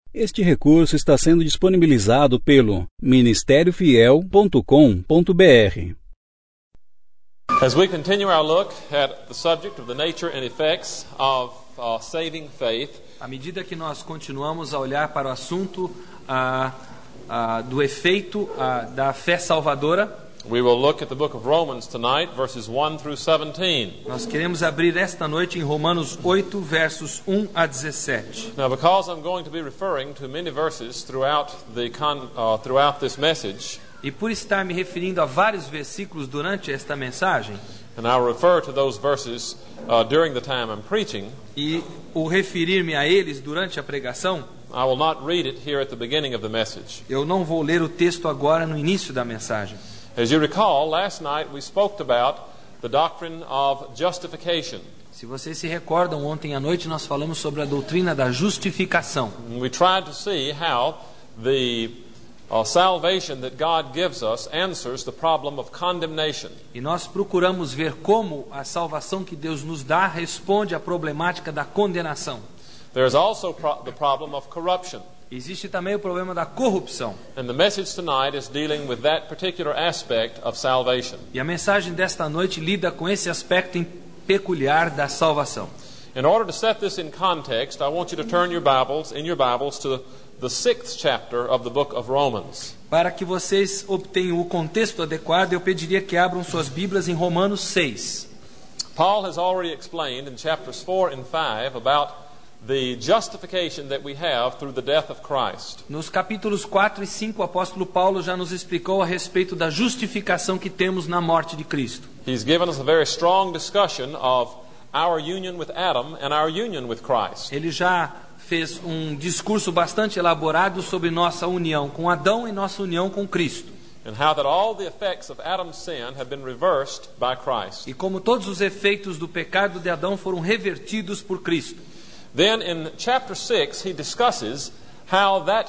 Este recurso está sendo disponibilizado pelo ministériofiel.com.br. As we continue our look at the subject of the nature and effects of saving faith, à medida que nós continuamos a olhar para o assunto do efeito da fé salvadora, we will look at the book of Romans tonight, verses 1 through 17. Nós queremos abrir esta noite em Romanos 8, versos 1 a 17. Now, because I'm going to be referring to many verses throughout this message, e por estar me referindo a vários versículos durante esta mensagem, and I'll refer to those verses during the time I'm preaching, e o referir-me a eles durante a pregação, I will not read it here at the beginning of the message. Eu não vou ler o texto agora no início da mensagem. As you recall, last night we spoke about the doctrine of justification. Se vocês se recordam, ontem à noite nós falamos sobre a doutrina da justificação. And we tried to see how the salvation that God gives us answers the problem of condemnation. E nós procuramos ver como a salvação que Deus nos dá responde à problemática da condenação. There is also the problem of corruption. Existe também o problema da corrupção. And the message tonight is dealing with that particular aspect of salvation. E a mensagem desta noite lida com esse aspecto peculiar da salvação. In order to set this in context, I want you to turn your Bibles to the 6th chapter of the book of Romans. Para que vocês obtenham o contexto adequado, eu pediria que abram suas Bíblias em Romanos 6. Paul has already explained in chapters 4 and 5 about the justification that we have through the death of Christ. Nos capítulos 4 e 5, o apóstolo Paulo já nos explicou a respeito da justificação que temos na morte de Cristo. He's given us a very strong discussion of our union with Adam and our union with Christ. Ele já fez um discurso bastante elaborado sobre nossa união com Adão e nossa união com Cristo. And how that all the effects of Adam's sin have been reversed by Christ. E como todos os efeitos do pecado de Adão foram revertidos por Cristo. Then in chapter 6 he discusses how that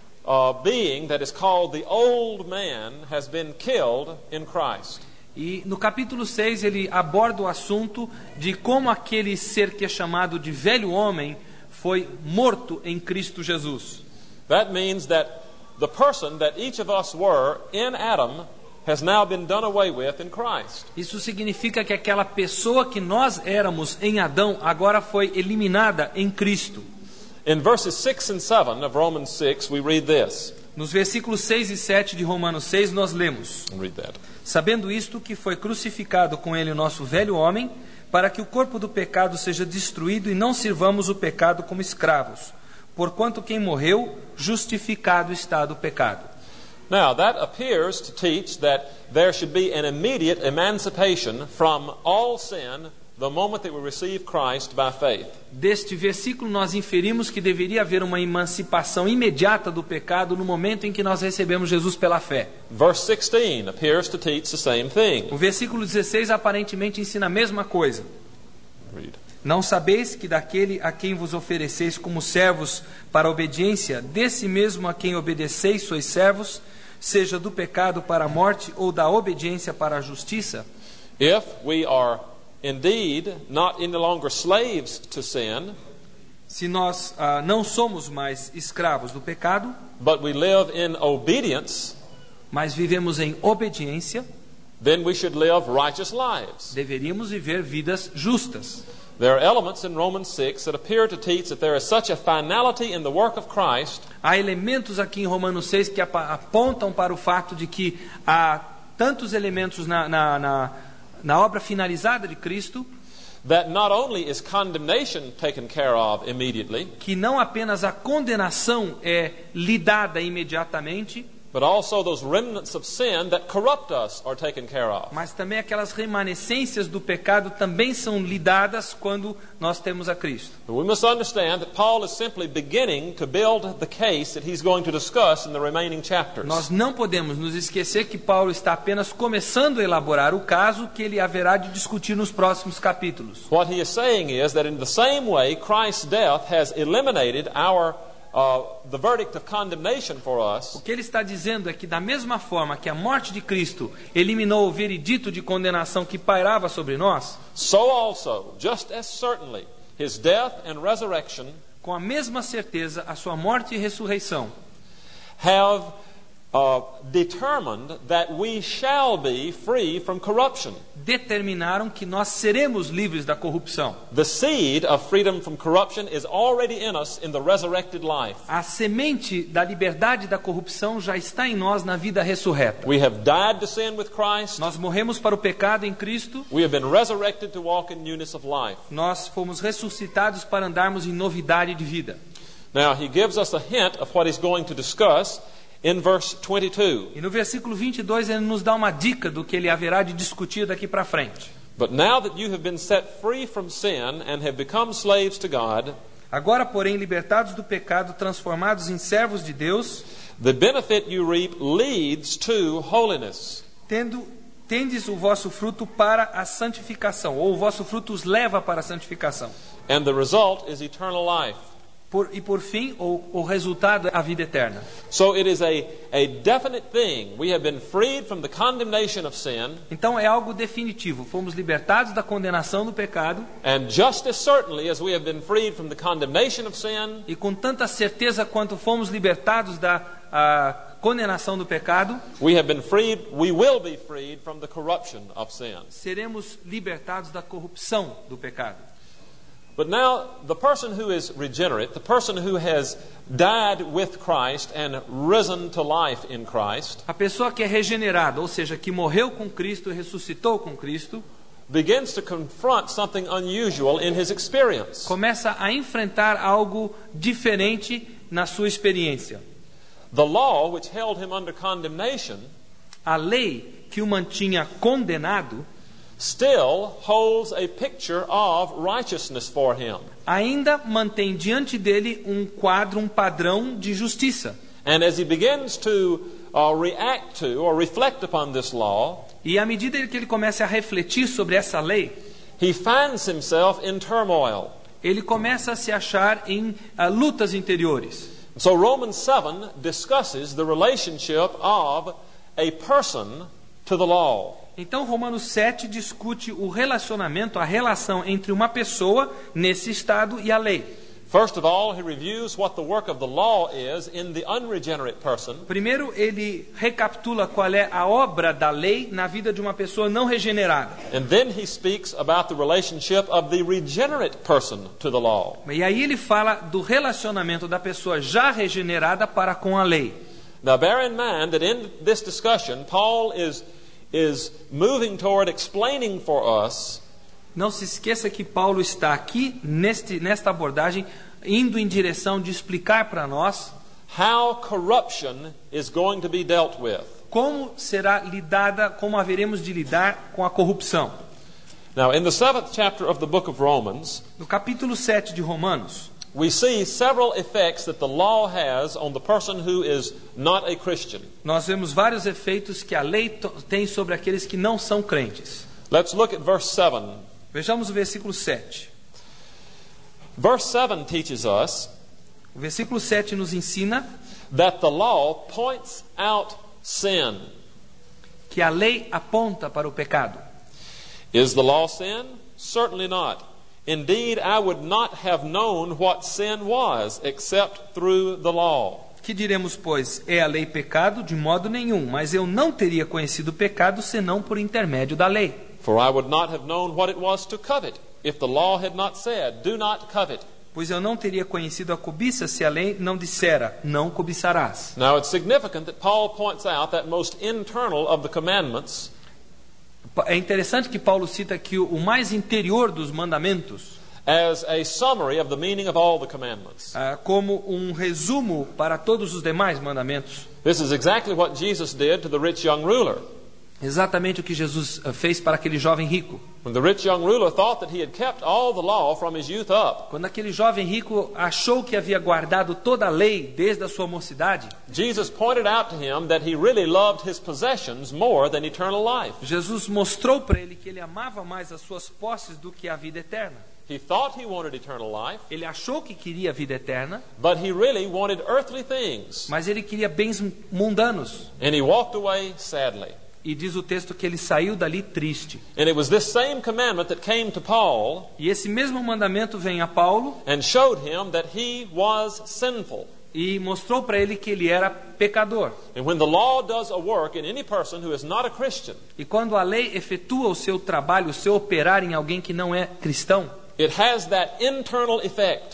being that is called the old man has been killed in Christ. E no capítulo 6 ele aborda o assunto de como aquele ser que é chamado de velho homem foi morto em Cristo Jesus. That means that the person that each of us were in Adam has now been done away with in Christ. Isso significa que aquela pessoa que nós éramos em Adão agora foi eliminada em Cristo. In verses 6 and 7 of Romans 6 we read this. Nos versículos 6 e 7 de Romanos 6 nós lemos: Read that. Sabendo isto, que foi crucificado com ele o nosso velho homem, para que o corpo do pecado seja destruído e não sirvamos o pecado como escravos, porquanto quem morreu, justificado está do pecado. Now, that appears to teach that there should be an immediate emancipation from all sin the moment that we receive Christ by faith. Deste versículo nós inferimos que deveria haver uma emancipação imediata do pecado no momento em que nós recebemos Jesus pela fé. Verse 16 appears to teach the same thing. O versículo 16 aparentemente ensina a mesma coisa. Read. Não sabeis que daquele a quem vos ofereceis como servos para a obediência, desse mesmo a quem obedeceis sois servos, seja do pecado para a morte ou da obediência para a justiça? If we are indeed not any longer slaves to sin, se nós não somos mais escravos do pecado, but we live in obedience, mas vivemos em obediência, then we should live righteous lives. Deveríamos viver vidas justas. There are elements in Romans 6 that appear to teach that there is such a finality in the work of Christ. Há elementos aqui em Romanos 6 que apontam para o fato de que há tantos elementos na obra finalizada de Cristo, that not only is condemnation taken care of immediately, que não apenas a condenação é lidada imediatamente, but also those remnants of sin that corrupt us are taken care of. Mas também aquelas remanescências do pecado também são lidadas quando nós temos a Cristo. We must understand that Paul is simply beginning to build the case that he's going to discuss in the remaining chapters. Nós não podemos nos esquecer que Paulo está apenas começando a elaborar o caso que ele haverá de discutir nos próximos capítulos. What he is saying is that in the same way Christ's death has eliminated the verdict of condemnation for us. O que ele está dizendo é que da mesma forma que a morte de Cristo eliminou o veredito de condenação que pairava sobre nós, so also, just as certainly, his death and resurrection com a mesma certeza a sua morte e ressurreição, have determined that we shall be free from corruption. determinaram que nós seremos livres da corrupção. The seed of freedom from corruption is already in us in the resurrected life. A semente da liberdade da corrupção já está em nós na vida ressurreta. We have died to sin with Christ. Nós morremos para o pecado em Cristo. We have been resurrected to walk in newness of life. Nós fomos ressuscitados para andarmos em novidade de vida. Now, he gives us a hint of what he's going to discuss in verse 22. E no versículo 22 ele nos dá uma dica do que ele haverá de discutir daqui para frente. But now that you have been set free from sin and have become slaves to God, Agora, porém, libertados do pecado, transformados em servos de Deus, the benefit you reap leads to holiness. tendes o vosso fruto para a santificação, ou o vosso fruto os leva para a santificação. And the result is eternal life. E por fim, o resultado é a vida eterna. So it is a definite thing. We have been freed from the condemnation of sin, Então é algo definitivo. Fomos libertados da condenação do pecado, and just as certainly as we have been freed from the condemnation of sin, e com tanta certeza quanto fomos libertados da condenação do pecado, we will be freed from the corruption of sin. seremos libertados da corrupção do pecado. But now, the person who is regenerate, the person who has died with Christ and risen to life in Christ, A pessoa que é regenerada, ou seja, que morreu com Cristo e ressuscitou com Cristo, begins to confront something unusual in his experience. começa a enfrentar algo diferente na sua experiência. The law, which held him under condemnation, A lei que o mantinha condenado still holds a picture of righteousness for him. ainda mantém diante dele um quadro, um padrão de justiça. And as he begins to react to or reflect upon this law, E à medida que ele começa a refletir sobre essa lei, he finds himself in turmoil. ele começa a se achar em lutas interiores. So Romans 7 discusses the relationship of a person to the law. Então Romanos 7 discute o relacionamento, a relação entre uma pessoa nesse estado e a lei. First of all, he reviews what the work of the law is in the unregenerate person. Primeiro ele recapitula qual é a obra da lei na vida de uma pessoa não regenerada. And then he speaks about the relationship of the regenerate person to the law. E aí ele fala do relacionamento da pessoa já regenerada para com a lei. Now bear in mind that in this discussion, Paul is moving toward explaining for us Não se esqueça que Paulo está aqui nesta abordagem indo em direção de explicar para nós how corruption is going to be dealt with. como será lidada, como haveremos de lidar com a corrupção. Now in the 7th chapter of the book of Romans, No capítulo 7 de Romanos, we see several effects that the law has on the person who is not a Christian. nós vemos vários efeitos que a lei tem sobre aqueles que não são crentes. Let's look at verse 7. Vejamos o versículo 7. Verse 7 teaches us O versículo 7 nos ensina that the law points out sin. que a lei aponta para o pecado. Is the law sin? Certainly not. Indeed, I would not have known what sin was except through the law. Que diremos, pois, é a lei pecado? De modo nenhum, mas eu não teria conhecido o pecado senão por intermédio da lei. For I would not have known what it was to covet, if the law had not said, do not covet. Pois eu não teria conhecido a cobiça se a lei não dissera, não cobiçarás. Now it's significant that Paul points out that most internal of the commandments É interessante que Paulo cita aqui o mais interior dos mandamentos, as a summary of the meaning of all the commandments. como um resumo para todos os demais mandamentos. This is exactly what Jesus did to the rich young ruler. Exatamente o que Jesus fez para aquele jovem rico. When the rich young ruler thought that he had kept all the law from his youth up, Quando aquele jovem rico achou que havia guardado toda a lei desde a sua mocidade, Jesus pointed out to him that he really loved his possessions more than eternal life. Jesus mostrou para ele que ele amava mais as suas posses do que a vida eterna. He thought he wanted eternal life, Ele achou que queria a vida eterna, but he really wanted earthly things. mas ele queria bens mundanos. And he walked away sadly. E diz o texto que ele saiu dali triste. And it was this same commandment that came to Paul E esse mesmo mandamento vem a Paulo and showed him that he was sinful. e mostrou para ele que ele era pecador. And when the law does a work in any person who is not a Christian, E quando a lei efetua o seu trabalho, o seu operar em alguém que não é cristão, it has that internal effect,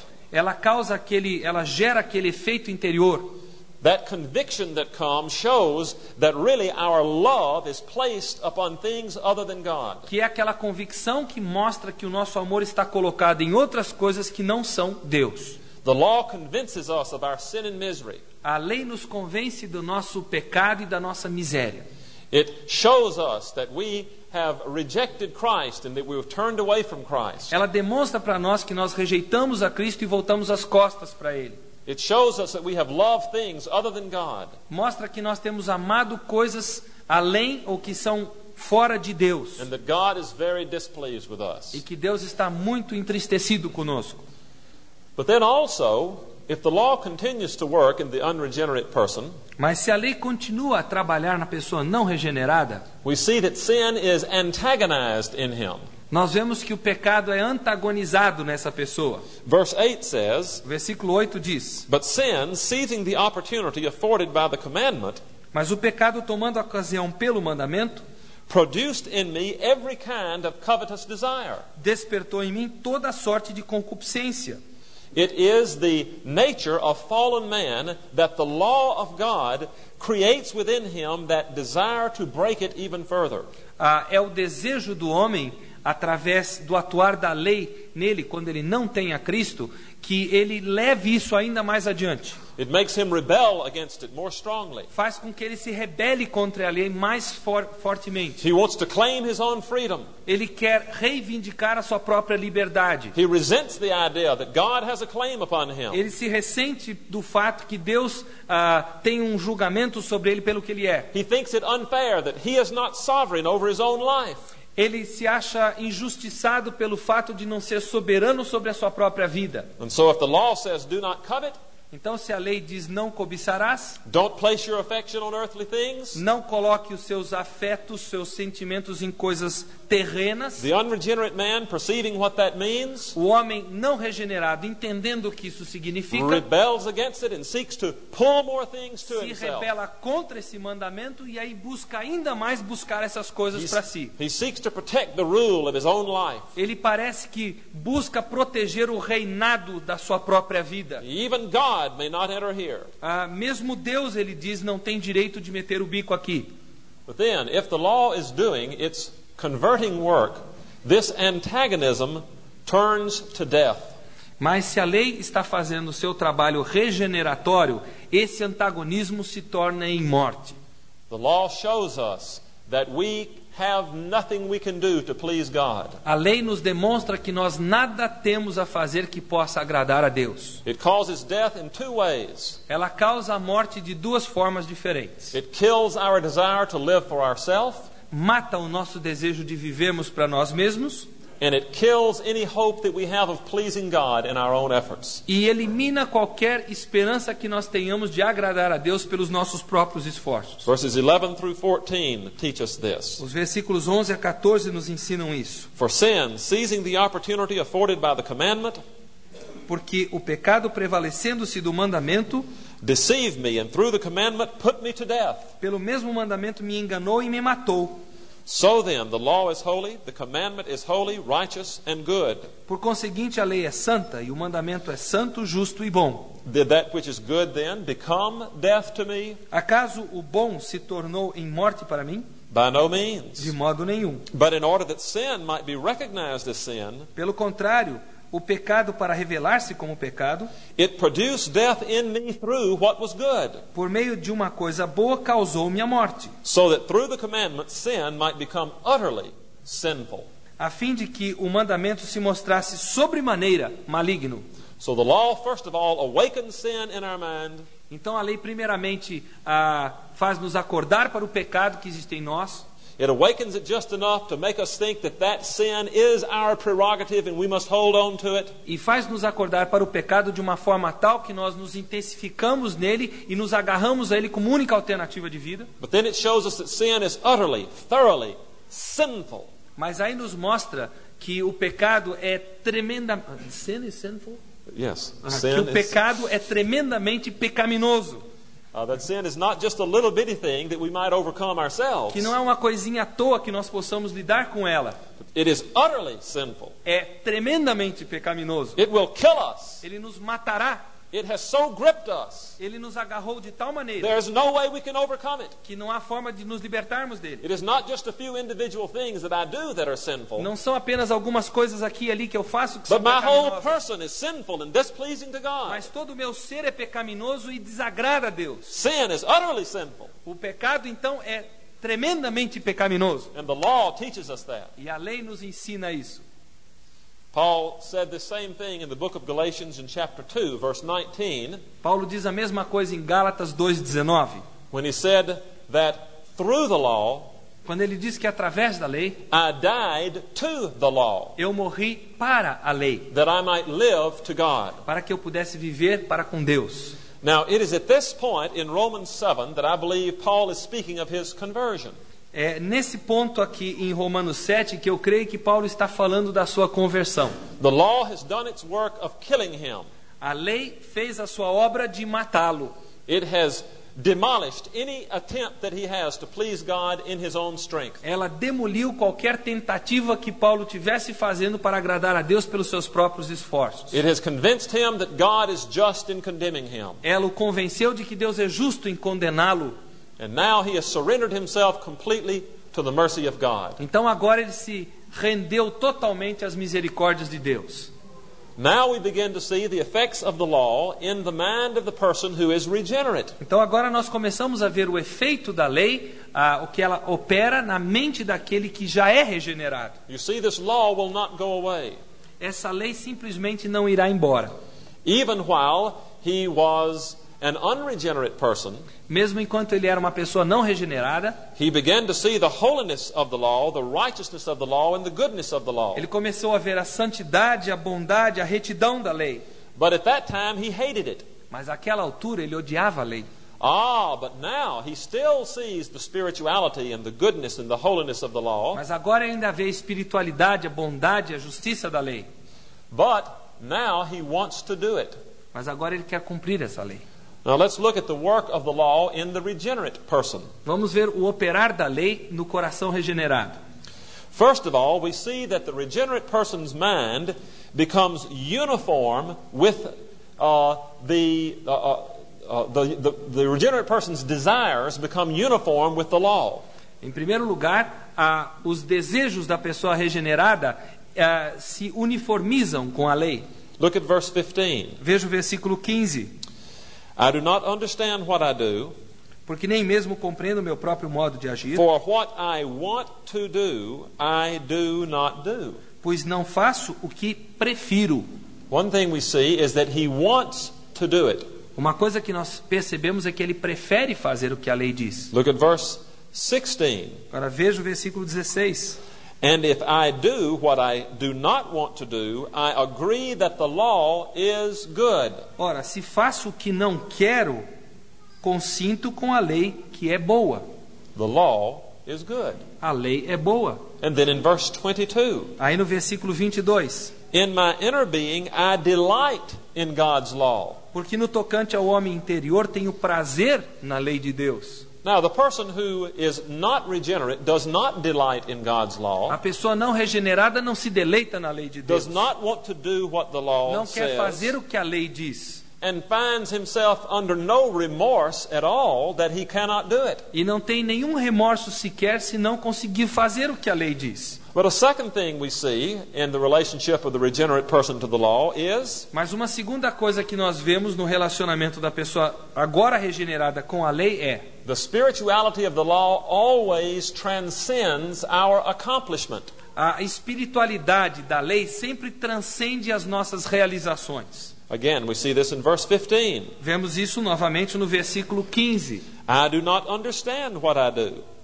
ela gera aquele efeito interior. that conviction that comes shows that really our love is placed upon things other than God. Que é aquela convicção que mostra que o nosso amor está colocado em outras coisas que não são Deus. The law convinces us of our sin and misery. A lei nos convence do nosso pecado e da nossa miséria. It shows us that we have rejected Christ and that we have turned away from Christ. Ela demonstra para nós que nós rejeitamos a Cristo e voltamos as costas para Ele. It shows us that we have loved things other than God. Mostra que nós temos amado coisas além ou que são fora de Deus. And that God is very displeased with us. E que Deus está muito entristecido conosco. But then also, if the law continues to work in the unregenerate person, Mas se a lei continua a trabalhar na pessoa não regenerada, we see that sin is antagonized in him. nós vemos que o pecado é antagonizado nessa pessoa. Verse 8 says, O versículo 8 diz: "But sin, seizing the opportunity afforded by the commandment, Mas o pecado, tomando a ocasião pelo mandamento, produced in me every kind of covetous desire." despertou em mim toda sorte de concupiscência. It is the nature of fallen man that the law of God creates within him that desire to break it even further. É o desejo do homem, através do atuar da lei nele, quando ele não tem a Cristo, que ele leve isso ainda mais adiante. It makes him rebel against it more strongly. Faz com que ele se rebele contra a lei mais fortemente. He wants to claim his own freedom. Ele quer reivindicar a sua própria liberdade. He resents the idea that God has a claim upon him. Ele se ressente do fato que Deus tem um julgamento sobre ele pelo que ele é. He thinks it unfair that he is not sovereign over his own life. Ele se acha injustiçado pelo fato de não ser soberano sobre a sua própria vida. And so if the law says do not covet, Então, se a lei diz não cobiçarás, don't place your affection on earthly things, não coloque os seus afetos, seus sentimentos em coisas terrenas. the unregenerate man, perceiving what that means, O homem não regenerado, entendendo o que isso significa, rebels against it and seeks to pull more things to se himself. rebela contra esse mandamento e aí busca ainda mais buscar essas coisas para si. He seeks to protect the rule of his own life. Ele parece que busca proteger o reinado da sua própria vida. Even God may not enter here. Mesmo Deus, ele diz, não tem direito de meter o bico aqui. But then, if the law is doing its converting work, this antagonism turns to death. Mas se a lei está fazendo o seu trabalho regeneratório, esse antagonismo se torna em morte. The law shows us that we have nothing we can do to please God. A lei nos demonstra que nós nada temos a fazer que possa agradar a Deus. It causes death in two ways. Ela causa a morte de duas formas diferentes. It kills our desire to live for ourselves, Mata o nosso desejo de vivermos para nós mesmos and it kills any hope that we have of pleasing God in our own efforts. e elimina qualquer esperança que nós tenhamos de agradar a Deus pelos nossos próprios esforços. Verses 11 through 14 teach us this. Os versículos 11 a 14 nos ensinam isso. For sin, seizing the opportunity afforded by the commandment, Porque o pecado, prevalecendo-se do mandamento, deceived me, and through the commandment put me to death. pelo mesmo mandamento me enganou e me matou. So then, the law is holy, the commandment is holy, righteous, and good. Por conseguinte, a lei é santa e o mandamento é santo, justo e bom. Did that which is good then become death to me? Acaso o bom se tornou em morte para mim? By no means. De modo nenhum. But in order that sin might be recognized as sin, Pelo contrário, o pecado, para revelar-se como pecado, it produced death in me through what was good, por meio de uma coisa boa, causou-me a morte, so that through the commandment sin might become utterly sinful. a fim de que o mandamento se mostrasse sobremaneira maligno. So the law, first of all, awakens sin in our mind, Então a lei primeiramente faz nos acordar para o pecado que existe em nós. It awakens it just enough to make us think that sin is our prerogative and we must hold on to it. E faz nos acordar para o pecado de uma forma tal que nós nos intensificamos nele e nos agarramos a ele como única alternativa de vida. But then it shows us that sin is utterly, thoroughly sinful. Mas aí nos mostra que o pecado é tremendamente... Sin is sinful? Yes. Que o pecado é tremendamente pecaminoso. That sin is not just a little bitty thing that we might overcome ourselves. Que não é uma coisinha à toa que nós possamos lidar com ela. It is utterly sinful. É tremendamente pecaminoso. It will kill us. Ele nos matará. It has so gripped us. Ele nos agarrou de tal maneira There's no way we can overcome it. que não há forma de nos libertarmos dele. It is not just a few individual things that I do that are sinful. Não são apenas algumas coisas aqui e ali que eu faço que são But my whole pecaminosas. person is sinful and displeasing to God. Mas todo o meu ser é pecaminoso e desagrada a Deus. Sin is utterly sinful. O pecado, então, é tremendamente pecaminoso. And the law teaches us that. E a lei nos ensina isso. Paul said the same thing in the book of Galatians in chapter 2, verse 19, Paulo diz a mesma coisa em Gálatas 2:19, when he said that through the law, quando ele diz que através da lei I died to the law, eu morri para a lei, that I might live to God. para que eu pudesse viver para com Deus. Now, it is at this point in Romans 7 that I believe Paul is speaking of his conversion. É nesse ponto aqui em Romanos 7 que eu creio que Paulo está falando da sua conversão. The law has done its work of killing him. A lei fez a sua obra de matá-lo. It has demolished any attempt that he has to please God in his own strength. Ela demoliu qualquer tentativa que Paulo tivesse fazendo para agradar a Deus pelos seus próprios esforços. It has convinced him that God is just in condemning him. Ela o convenceu de que Deus é justo em condená-lo. And now he has surrendered himself completely to the mercy of God. Então agora ele se rendeu totalmente às misericórdias de Deus. Now we begin to see the effects of the law in the mind of the person who is regenerate. Então agora nós começamos a ver o efeito da lei, o que ela opera na mente daquele que já é regenerado. You see, this law will not go away. Essa lei simplesmente não irá embora. Even while he was an unregenerate person, Mesmo enquanto ele era uma pessoa não regenerada, he began to see the holiness of the law, the righteousness of the law, and the goodness of the law. ele começou a ver a santidade, a bondade, a retidão da lei. But at that time he hated it. Mas àquela altura ele odiava a lei. But now he still sees the spirituality and the goodness and the holiness of the law. Mas agora ele ainda vê a espiritualidade, a bondade, a justiça da lei. But now he wants to do it. Mas agora ele quer cumprir essa lei. Now let's look at the work of the law in the regenerate person. Vamos ver o operar da lei no coração regenerado. First of all, we see that the regenerate person's mind becomes uniform with the regenerate person's desires become uniform with the law. Em primeiro lugar, os desejos da pessoa regenerada se uniformizam com a lei. Look at verse 15. Veja o versículo 15. I do not understand what I do, porque nem mesmo compreendo o meu próprio modo de agir, for what I want to do, I do not do. Pois não faço o que prefiro. One thing we see is that he wants to do it. Uma coisa que nós percebemos é que ele prefere fazer o que a lei diz. Look at verse 16. Agora veja o versículo 16. And if I do what I do not want to do, I agree that the law is good. Ora, se faço o que não quero, consinto com a lei que é boa. The law is good. A lei é boa. And then in verse 22. Aí no versículo 22. In my inner being I delight in God's law. Porque no tocante ao homem interior tenho prazer na lei de Deus. Now, the person who is not regenerate does not delight in God's law. A pessoa não regenerada não se deleita na lei de Deus. Does not want to do what the law Não quer says. fazer o que a lei diz. And finds himself under no remorse at all that he cannot do it. E não tem nenhum remorso sequer se não conseguir fazer o que a lei diz. But a second thing we see in the relationship of the regenerate person to the law is Mas uma segunda coisa que nós vemos no relacionamento da pessoa agora regenerada com a lei é the spirituality of the law always transcends our accomplishment. a espiritualidade da lei sempre transcende as nossas realizações. Again, we see this in verse 15. Vemos isso novamente no versículo 15. I do not understand what I do.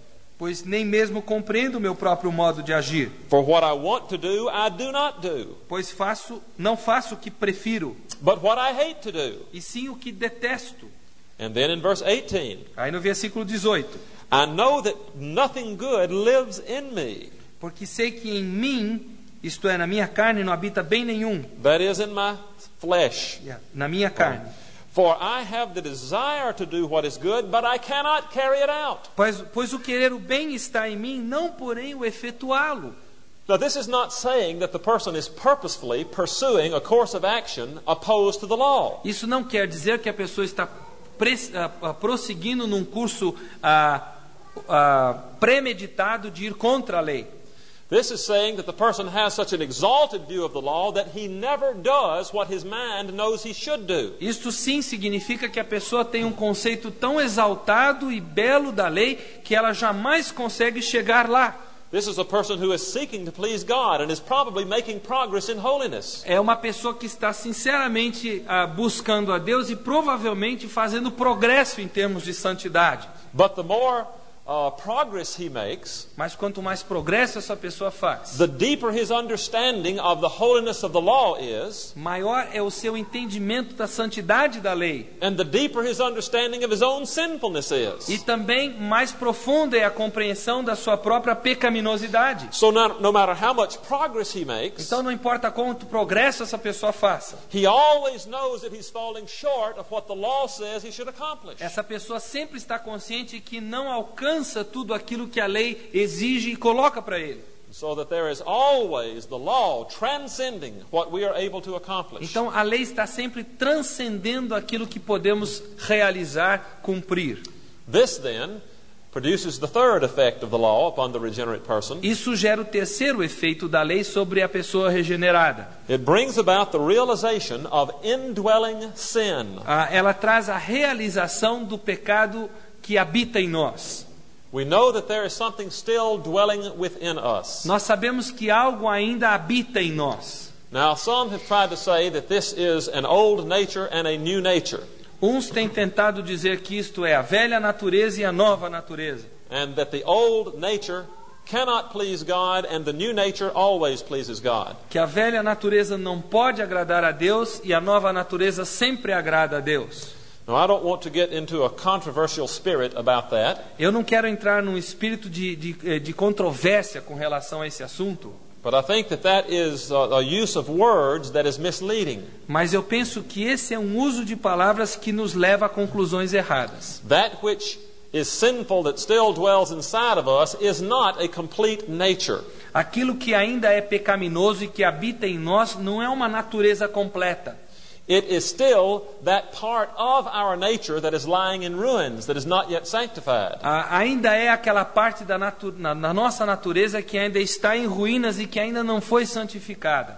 pois nem mesmo compreendo o meu próprio modo de agir. For what I want to do, I do not do. Pois não faço o que prefiro, But what I hate to do. e sim o que detesto. And then in verse 18, Aí no versículo 18. I know that nothing good lives in me. Porque sei que em mim, isto é, na minha carne, não habita bem nenhum. That is in my flesh. Na minha carne. For I have the desire to do what is good, but I cannot carry it out. Pois o querer o bem está em mim, não porém o efetuá-lo. Now, this is not saying that the person is purposefully pursuing a course of action opposed to the law. Isso não quer dizer que a pessoa está prosseguindo num curso premeditado de ir contra a lei. This is saying that the person has such an exalted view of the law that he never does what his mind knows he should do. Isto sim significa que a pessoa tem um conceito tão exaltado e belo da lei que ela jamais consegue chegar lá. This is a person who is seeking to please God and is probably making progress in holiness. É uma pessoa que está sinceramente buscando a Deus e provavelmente fazendo progresso em termos de santidade. But the more progress he makes, mas quanto mais progresso essa pessoa faz, the deeper his understanding of the holiness of the law is, maior é o seu entendimento da santidade da lei, and the deeper his understanding of his own sinfulness is. E também mais profunda é a compreensão da sua própria pecaminosidade. So no matter how much progress he makes, então não importa quanto progresso essa pessoa faça, he always knows that he's falling short of what the law says he should accomplish. Essa pessoa sempre está consciente que não alcança tudo aquilo que a lei exige e coloca para ele. So that there is always the law transcending what we are able to accomplish. Então a lei está sempre transcendendo aquilo que podemos realizar, cumprir. This then produces the third effect of the law upon the regenerate person. Isso gera o terceiro efeito da lei sobre a pessoa regenerada. It brings about the realization of indwelling sin. Ela traz a realização do pecado que habita em nós. We know that there is something still dwelling within us. Nós sabemos que algo ainda habita em nós. Now, some have tried to say that this is an old nature and a new nature. Uns têm tentado dizer que isto é a velha natureza e a nova natureza. And that the old nature cannot please God and the new nature always pleases God. Que a velha natureza não pode agradar a Deus e a nova natureza sempre agrada a Deus. Now, I don't want to get into a controversial spirit about that. Eu não quero entrar num espírito de controvérsia com relação a esse assunto. But I think that is a use of words that is misleading. Mas eu penso que esse é um uso de palavras que nos leva a conclusões erradas. That which is sinful that still dwells inside of us is not a complete nature. Aquilo que ainda é pecaminoso e que habita em nós não é uma natureza completa. It is still that part of our nature that is lying in ruins, that is not yet sanctified. Ainda é aquela parte da nossa natureza que ainda está em ruínas e que ainda não foi santificada.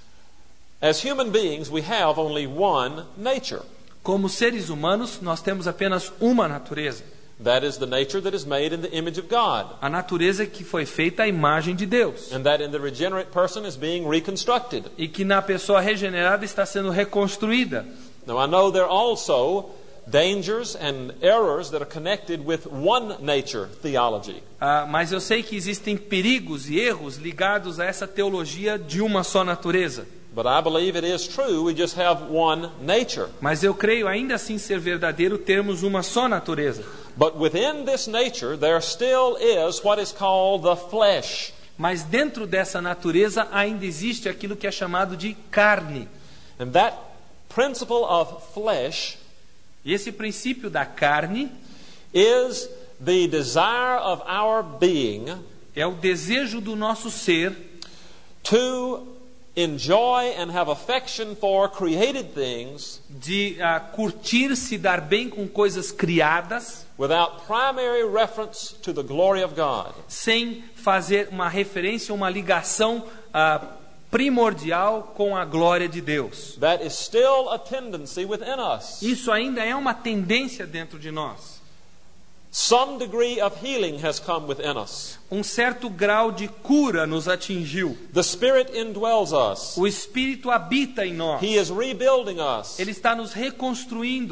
As human beings, we have only one nature. Como seres humanos, nós temos apenas uma natureza. That is the nature that is made in the image of God. A natureza que foi feita à imagem de Deus. And that in the regenerate person is being reconstructed. E que na pessoa regenerada está sendo reconstruída. Now I know there are also dangers and errors that are connected with one nature theology. Mas eu sei que existem perigos e erros ligados a essa teologia de uma só natureza. But I believe it is true, we just have one nature. Mas eu creio ainda assim ser verdadeiro termos uma só natureza. But within this nature there still is what is called the flesh. Mas dentro dessa natureza ainda existe aquilo que é chamado de carne. And that principle of flesh, e esse princípio da carne, is the desire of our being, é o desejo do nosso ser, to enjoy and have affection for created things, de curtir, se dar bem com coisas criadas, without primary reference to the glory of God. Sem fazer uma referência, uma ligação primordial com a glória de Deus. That is still a tendency within us. Isso ainda é uma tendência dentro de nós. Some degree of healing has come within us. Um certo grau de cura nos atingiu. The Spirit indwells us. O Espírito habita em nós. He is rebuilding us. Ele está nos reconstruindo.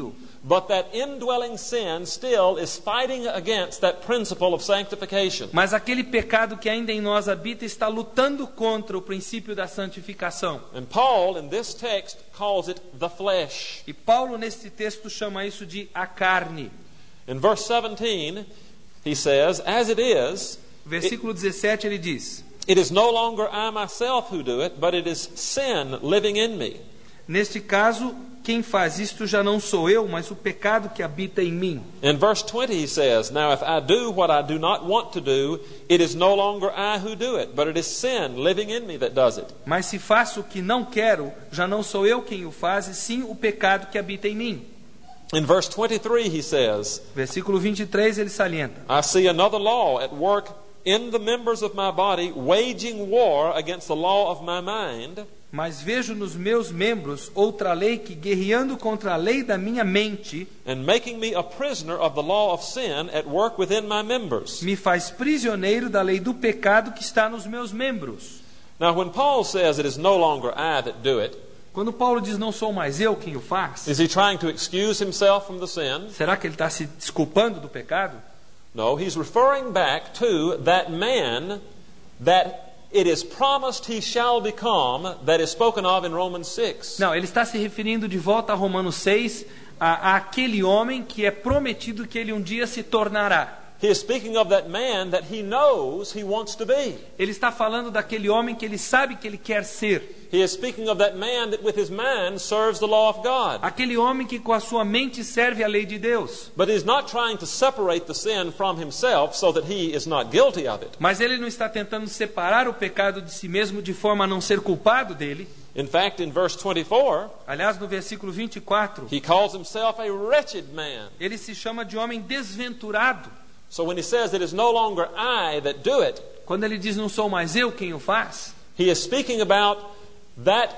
but that indwelling sin still is fighting against that principle of sanctification. Mas aquele pecado que ainda em nós habita está lutando contra o princípio da santificação. And Paul, in this text, calls it the flesh. E Paulo, nesse texto, chama isso de a carne. In verse 17, he says, as it is, Versículo 17 ele diz: it is no longer I myself who do it, but it is sin living in me. Neste caso, quem faz isto já não sou eu, mas o pecado que habita em mim. In verse 20 he says, now if I do what I do not want to do, it is no longer I who do it, but it is sin living in me that does it. Mas se faço o que não quero, já não sou eu quem o faz, e sim o pecado que habita em mim. In verse 23 he says, Versículo 23 ele salienta: I see another law at work in the members of my body, waging war against the law of my mind. Mas vejo nos meus membros outra lei que, guerreando contra a lei da minha mente, And making me a prisoner of the law of sin at work within my members. me faz prisioneiro da lei do pecado que está nos meus membros. Now when Paul says it is no longer I that do it, Quando Paulo diz não sou mais eu quem o faz, is he trying to excuse himself from the sin? será que ele está se desculpando do pecado? No, he's referring back to that man that it is promised he shall become, that is spoken of in Romans 6. Não, ele está se referindo de volta a Romanos 6, a aquele homem que é prometido que ele um dia se tornará. He is speaking of that man that he knows he wants to be. Ele está falando daquele homem que ele sabe que ele quer ser. He is speaking of that man that with his mind serves the law of God. Aquele homem que com a sua mente serve a lei de Deus. But he's not trying to separate the sin from himself so that he is not guilty of it. Mas ele não está tentando separar o pecado de si mesmo de forma a não ser culpado dele. In fact, in verse 24, Aliás, no versículo 24, he calls himself a wretched man. ele se chama de homem desventurado. So when he says it is no longer I that do it, Quando ele diz não sou mais eu quem o faz, he is speaking about that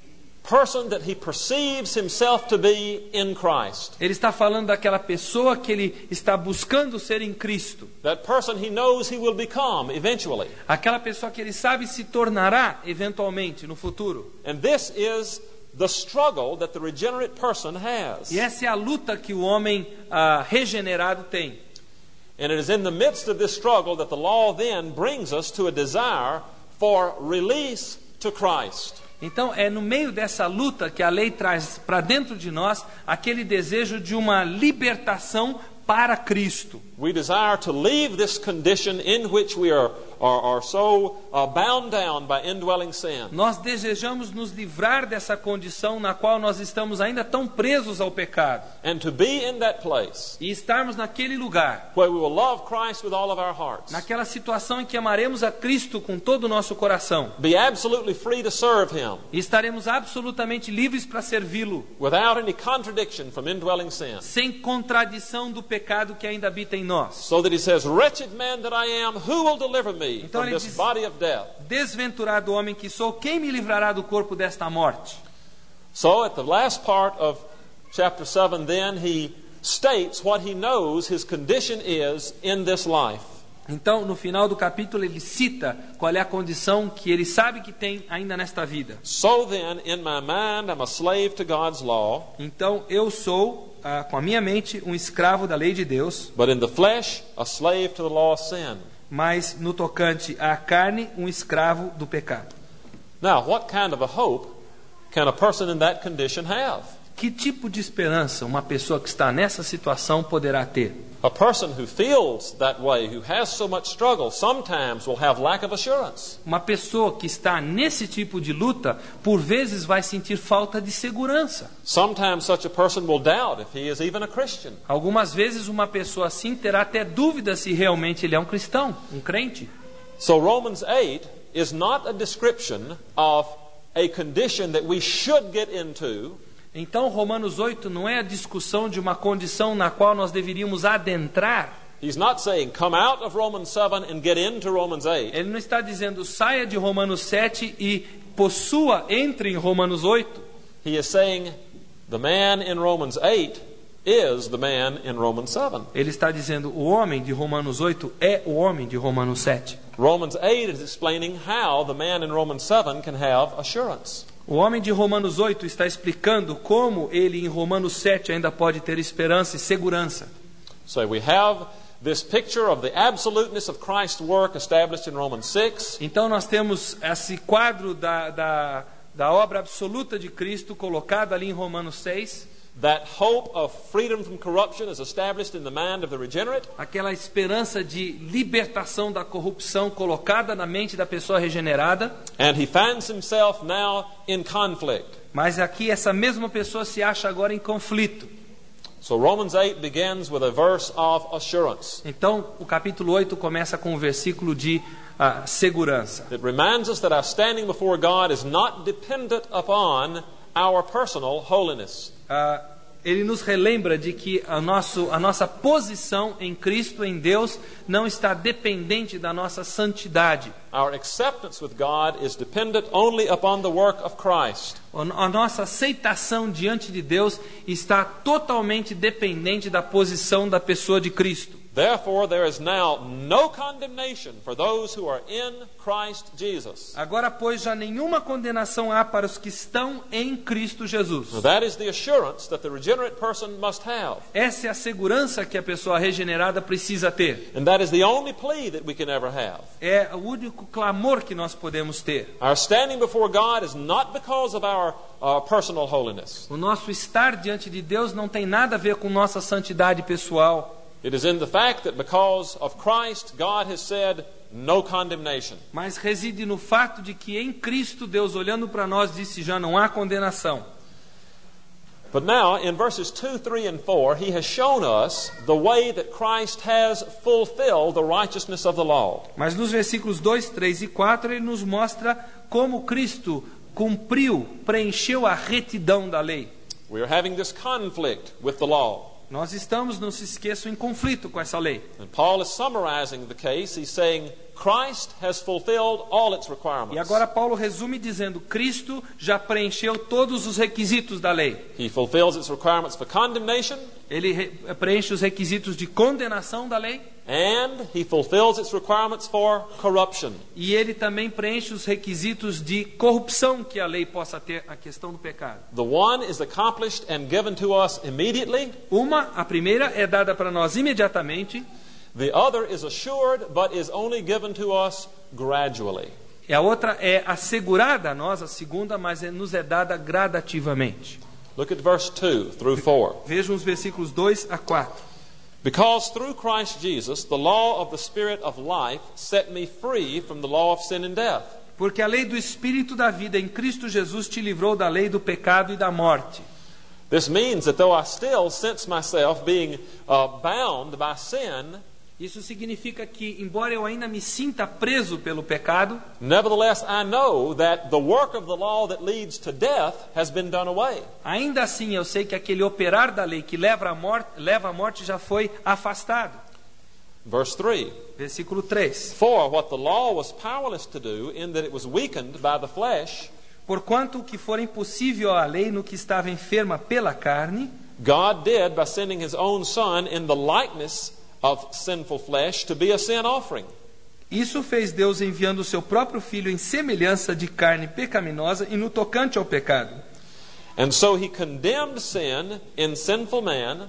person that he perceives himself to be in Christ. ele está falando daquela pessoa que ele está buscando ser em Cristo. That person he knows he will become eventually. Aquela pessoa que ele sabe se tornará eventualmente no futuro. And this is the struggle that the regenerate person has. E essa é a luta que o homem regenerado tem. And it is in the midst of this struggle that the law then brings us to a desire for release to Christ. Então é no meio dessa luta que a lei traz para dentro de nós aquele desejo de uma libertação para Cristo. We desire to leave this condition in which we are so bound down by indwelling sin. Nós desejamos nos livrar dessa condição na qual nós estamos ainda tão presos ao pecado. And to be in that place E estarmos naquele lugar, where we will love Christ with all of our hearts. naquela situação em que amaremos a Cristo com todo o nosso coração. Be absolutely free to serve Him E estaremos absolutamente livres para servi-lo, without any contradiction from indwelling sin. sem contradição do pecado que ainda habita em nós. So that He says, wretched man that I am, who will deliver me Então from ele this diz, body of death? desventurado homem que sou, quem me livrará do corpo desta morte? So at the last part of chapter 7 then he states what he knows his condition is in this life. Então, no final do capítulo, ele cita qual é a condição que ele sabe que tem ainda nesta vida. So then, in my mind, I'm a slave to God's law, Então, eu sou, com a minha mente, um escravo da lei de Deus, but in the flesh, a slave to the law of sin. mas no tocante à carne, um escravo do pecado. Now, what kind of a hope can a person in that condition have? Que tipo de esperança uma pessoa que está nessa situação poderá ter? A person who feels that way, who has so much struggle, sometimes will have lack of assurance. Uma pessoa que está nesse tipo de luta, por vezes vai sentir falta de segurança. Sometimes such a person will doubt if he is even a Christian. Algumas vezes uma pessoa assim terá até dúvida se realmente ele é um cristão, um crente. So Romans 8 is not a description of a condition that we should get into. Então, Romanos 8 não é a discussão de uma condição na qual nós deveríamos adentrar. He's not saying, come out of Romans 7 and get into Romans 8. Ele não está dizendo, saia de Romanos 7 e possua, entre em Romanos 8. He is saying, the man in Romans 8 is the man in Romans 7. Ele está dizendo, o homem de Romanos 8 é o homem de Romanos 7. Romans 8 is explaining how the man in Romans 7 can have assurance. O homem de Romanos 8 está explicando como ele em Romanos 7 ainda pode ter esperança e segurança. So we have this picture of the absoluteness of Christ's work established in Romans 6. Então nós temos esse quadro da obra absoluta de Cristo colocado ali em Romanos 6. That hope of freedom from corruption is established in the mind of the regenerate. Aquela esperança de libertação da corrupção colocada na mente da pessoa regenerada. And he finds himself now in conflict. Mas aqui essa mesma pessoa se acha agora em conflito. So Romans 8 begins with a verse of assurance. Então o capítulo 8 começa com um versículo de segurança. It reminds us that our standing before God is not dependent upon our personal holiness. Ele nos relembra de que a nossa posição em Cristo, em Deus, não está dependente da nossa santidade. Our acceptance with God is dependent only upon the work of Christ. A nossa aceitação diante de Deus está totalmente dependente da posição da pessoa de Cristo. Therefore, there is now no condemnation for those who are in Christ Jesus. Agora, pois, já nenhuma condenação há para os que estão em Cristo Jesus. Now, that is the assurance that the regenerate person must have. Essa é a segurança que a pessoa regenerada precisa ter. And that is the only plea that we can ever have. É o único clamor que nós podemos ter. Our standing before God is not because of our personal holiness. O nosso estar diante de Deus não tem nada a ver com nossa santidade pessoal. It is in the fact that because of Christ, God has said, no condemnation. Mas reside no fato de que em Cristo, Deus olhando para nós disse, já não há condenação. But now, in verses 2, 3, and 4, he has shown us the way that Christ has fulfilled the righteousness of the law. Mas nos versículos 2, 3 e 4, ele nos mostra como Cristo cumpriu, preencheu a retidão da lei. We are having this conflict with the law. Nós estamos, não se esqueçam, em conflito com essa lei. And Paul is summarizing the case. He's saying Christ has fulfilled all its requirements. E agora Paulo resume dizendo, Cristo já preencheu todos os requisitos da lei. He fulfills its requirements for condemnation. Ele preenche os requisitos de condenação da lei. And he fulfills its requirements for corruption. E ele também preenche os requisitos de corrupção que a lei possa ter, a questão do pecado. The one is accomplished and given to us immediately. A primeira é dada para nós imediatamente. The other is assured, but is only given to us gradually. E a outra é assegurada a nós, a segunda, mas nos é dada gradativamente. Look at verse 2 through 4. Vejam os versículos 2 a 4. Because through Christ Jesus, the law of the Spirit of life set me free from the law of sin and death. Porque a lei do Espírito da vida em Cristo Jesus te livrou da lei do pecado e da morte. This means that though I still sense myself being bound by sin, isso significa que, embora eu ainda me sinta preso pelo pecado, nevertheless I know that the work of the law that leads to death has been done away. Ainda assim eu sei que aquele operar da lei que leva à morte já foi afastado. Verse 3. Versículo 3. For what the law was powerless to do, in that it was weakened by the flesh, porquanto o que for impossível à lei no que estava enferma pela carne, God did by sending his own Son in the likeness of sinful flesh to be a sin offering. Isso fez Deus enviando o seu próprio Filho em semelhança de carne pecaminosa e no tocante ao pecado. And so he condemned sin in sinful man,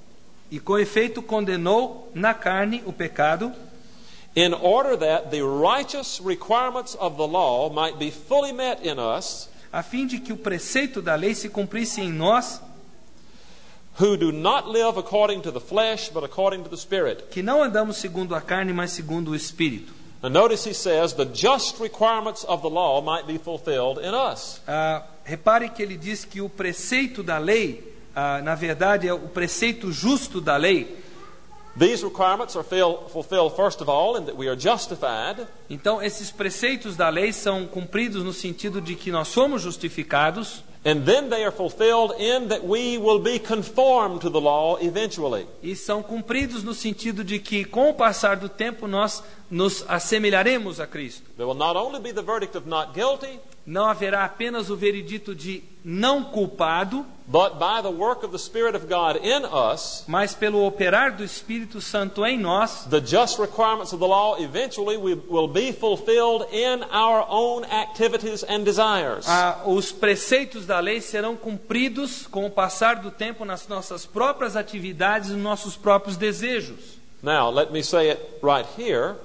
e com efeito condenou na carne o pecado, in order that the righteous requirements of the law might be fully met in us, a fim de que o preceito da lei se cumprisse em nós, who do not live according to the flesh, but according to the Spirit. Que não andamos segundo a carne, mas segundo o Espírito. And notice he says the just requirements of the law might be fulfilled in us. Repare que ele diz que o preceito da lei, na verdade é o preceito justo da lei. These requirements are fulfilled first of all in that we are justified. Então esses preceitos da lei são cumpridos no sentido de que nós somos justificados. And then they are fulfilled in that we will be conformed to the law eventually. E são cumpridos no sentido de que com o passar do tempo nós nos assemelharemos a Cristo. There will not only be the verdict of not guilty, não haverá apenas o veredito de não culpado, but by the work of the Spirit of God in us, mas pelo operar do Espírito Santo em nós, the just requirements of the law eventually will be fulfilled in our own activities and desires. Os preceitos da lei serão cumpridos com o passar do tempo nas nossas próprias atividades e nos nossos próprios desejos. Now, let me say it right here.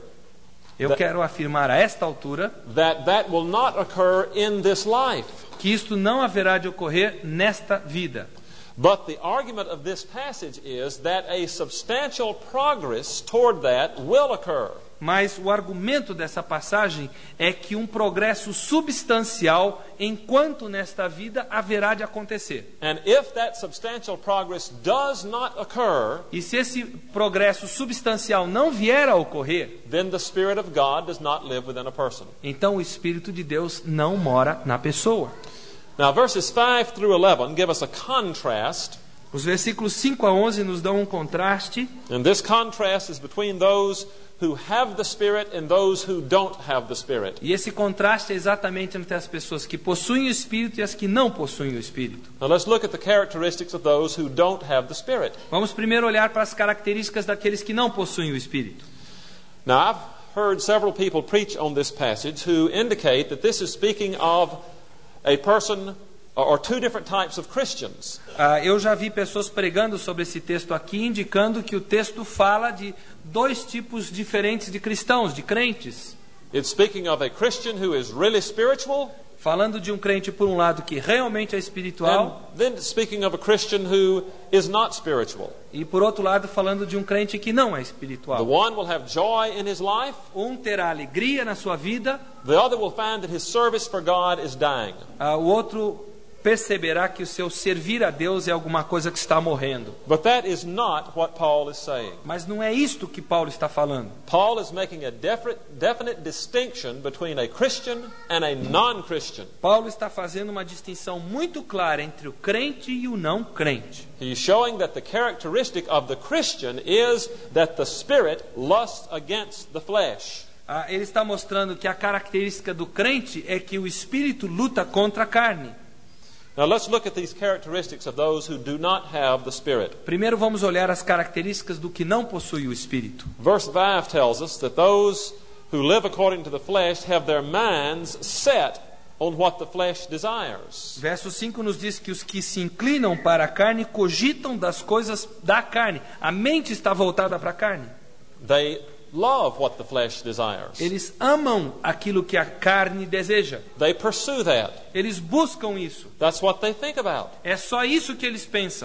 Eu quero afirmar a esta altura That will not occur in this life. que isto não haverá de ocorrer nesta vida. But the argument of this passage is that a substantial progress toward that will occur. Mas o argumento dessa passagem é que um progresso substancial, enquanto nesta vida, haverá de acontecer. And if that substantial progress does not occur, E se esse progresso substancial não vier a ocorrer, then the Spirit of God does not live within a person. então o Espírito de Deus não mora na pessoa. Now, verses 5 through 11 give us a contrast. Os versículos 5 a 11 nos dão um contraste, And this contrast is between those who have the Spirit and those who don't have the Spirit. e esse contraste é exatamente entre as pessoas que possuem o Espírito e as que não possuem o Espírito. Now, let's look at the characteristics of those who don't have the Spirit. Vamos primeiro olhar para as características daqueles que não possuem o Espírito. Now, I've heard several people preach on this passage who indicate that this is speaking of a person or two different types of Christians. Eu já vi pessoas pregando sobre esse texto aqui, indicando que o texto fala de dois tipos diferentes de cristãos, de crentes. It's speaking of a Christian who is really spiritual, Falando de um crente, por um lado, que realmente é espiritual, and then speaking of a Christian who is not spiritual. e por outro lado, falando de um crente que não é The espiritual. one will have joy in his life, Um terá alegria na sua vida, the other will find that his service for God is dying. o outro perceberá que o seu servir a Deus é alguma coisa que está morrendo. But that is not what Paul is saying. Mas não é isto que Paulo está falando. Paul is making a definite distinction between a Christian and a non-Christian. Paulo está fazendo uma distinção muito clara entre o crente e o não crente. He's showing that the characteristic of the Christian is that the spirit lusts against the flesh. Ele está mostrando que a característica do crente é que o espírito luta contra a carne. Now let's look at these characteristics of those who do not have the Spirit. Primeiro vamos olhar as características do que não possui o Espírito. Verse 5 tells us that those who live according to the flesh have their minds set on what the flesh desires. Verso 5 nos diz que os que se inclinam para a carne cogitam das coisas da carne. A mente está voltada para a carne. They love what the flesh desires. Eles amam aquilo que a carne deseja. They pursue that. Eles buscam isso. That's what they think about. É só isso que eles pensam.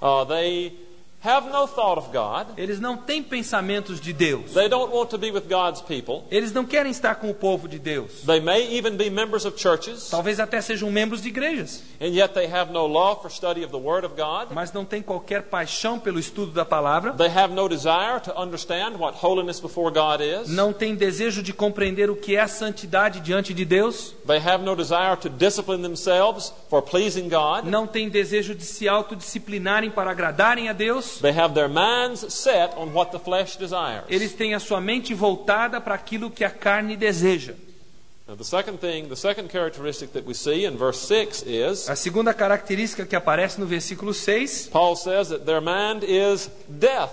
They have no thought of God. Eles não têm pensamentos de Deus. They don't want to be with God's people. Eles não querem estar com o povo de Deus. They may even be members of churches, Talvez até sejam membros de igrejas. and yet they have no love for study of the Word of God. Mas não têm qualquer paixão pelo estudo da palavra. They have no desire to understand what holiness before God is. Não têm desejo de compreender o que é a santidade diante de Deus. They have no desire to discipline themselves for pleasing God. Não têm desejo de se autodisciplinarem para agradarem a Deus. They have their minds set on what the flesh desires. Eles têm a sua mente voltada para aquilo que a carne deseja. Now, the second characteristic that we see in verse 6 is, A segunda característica que aparece no versículo 6, Paul says that their mind is death.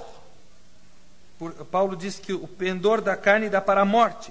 Paulo diz que o pendor da carne dá para a morte.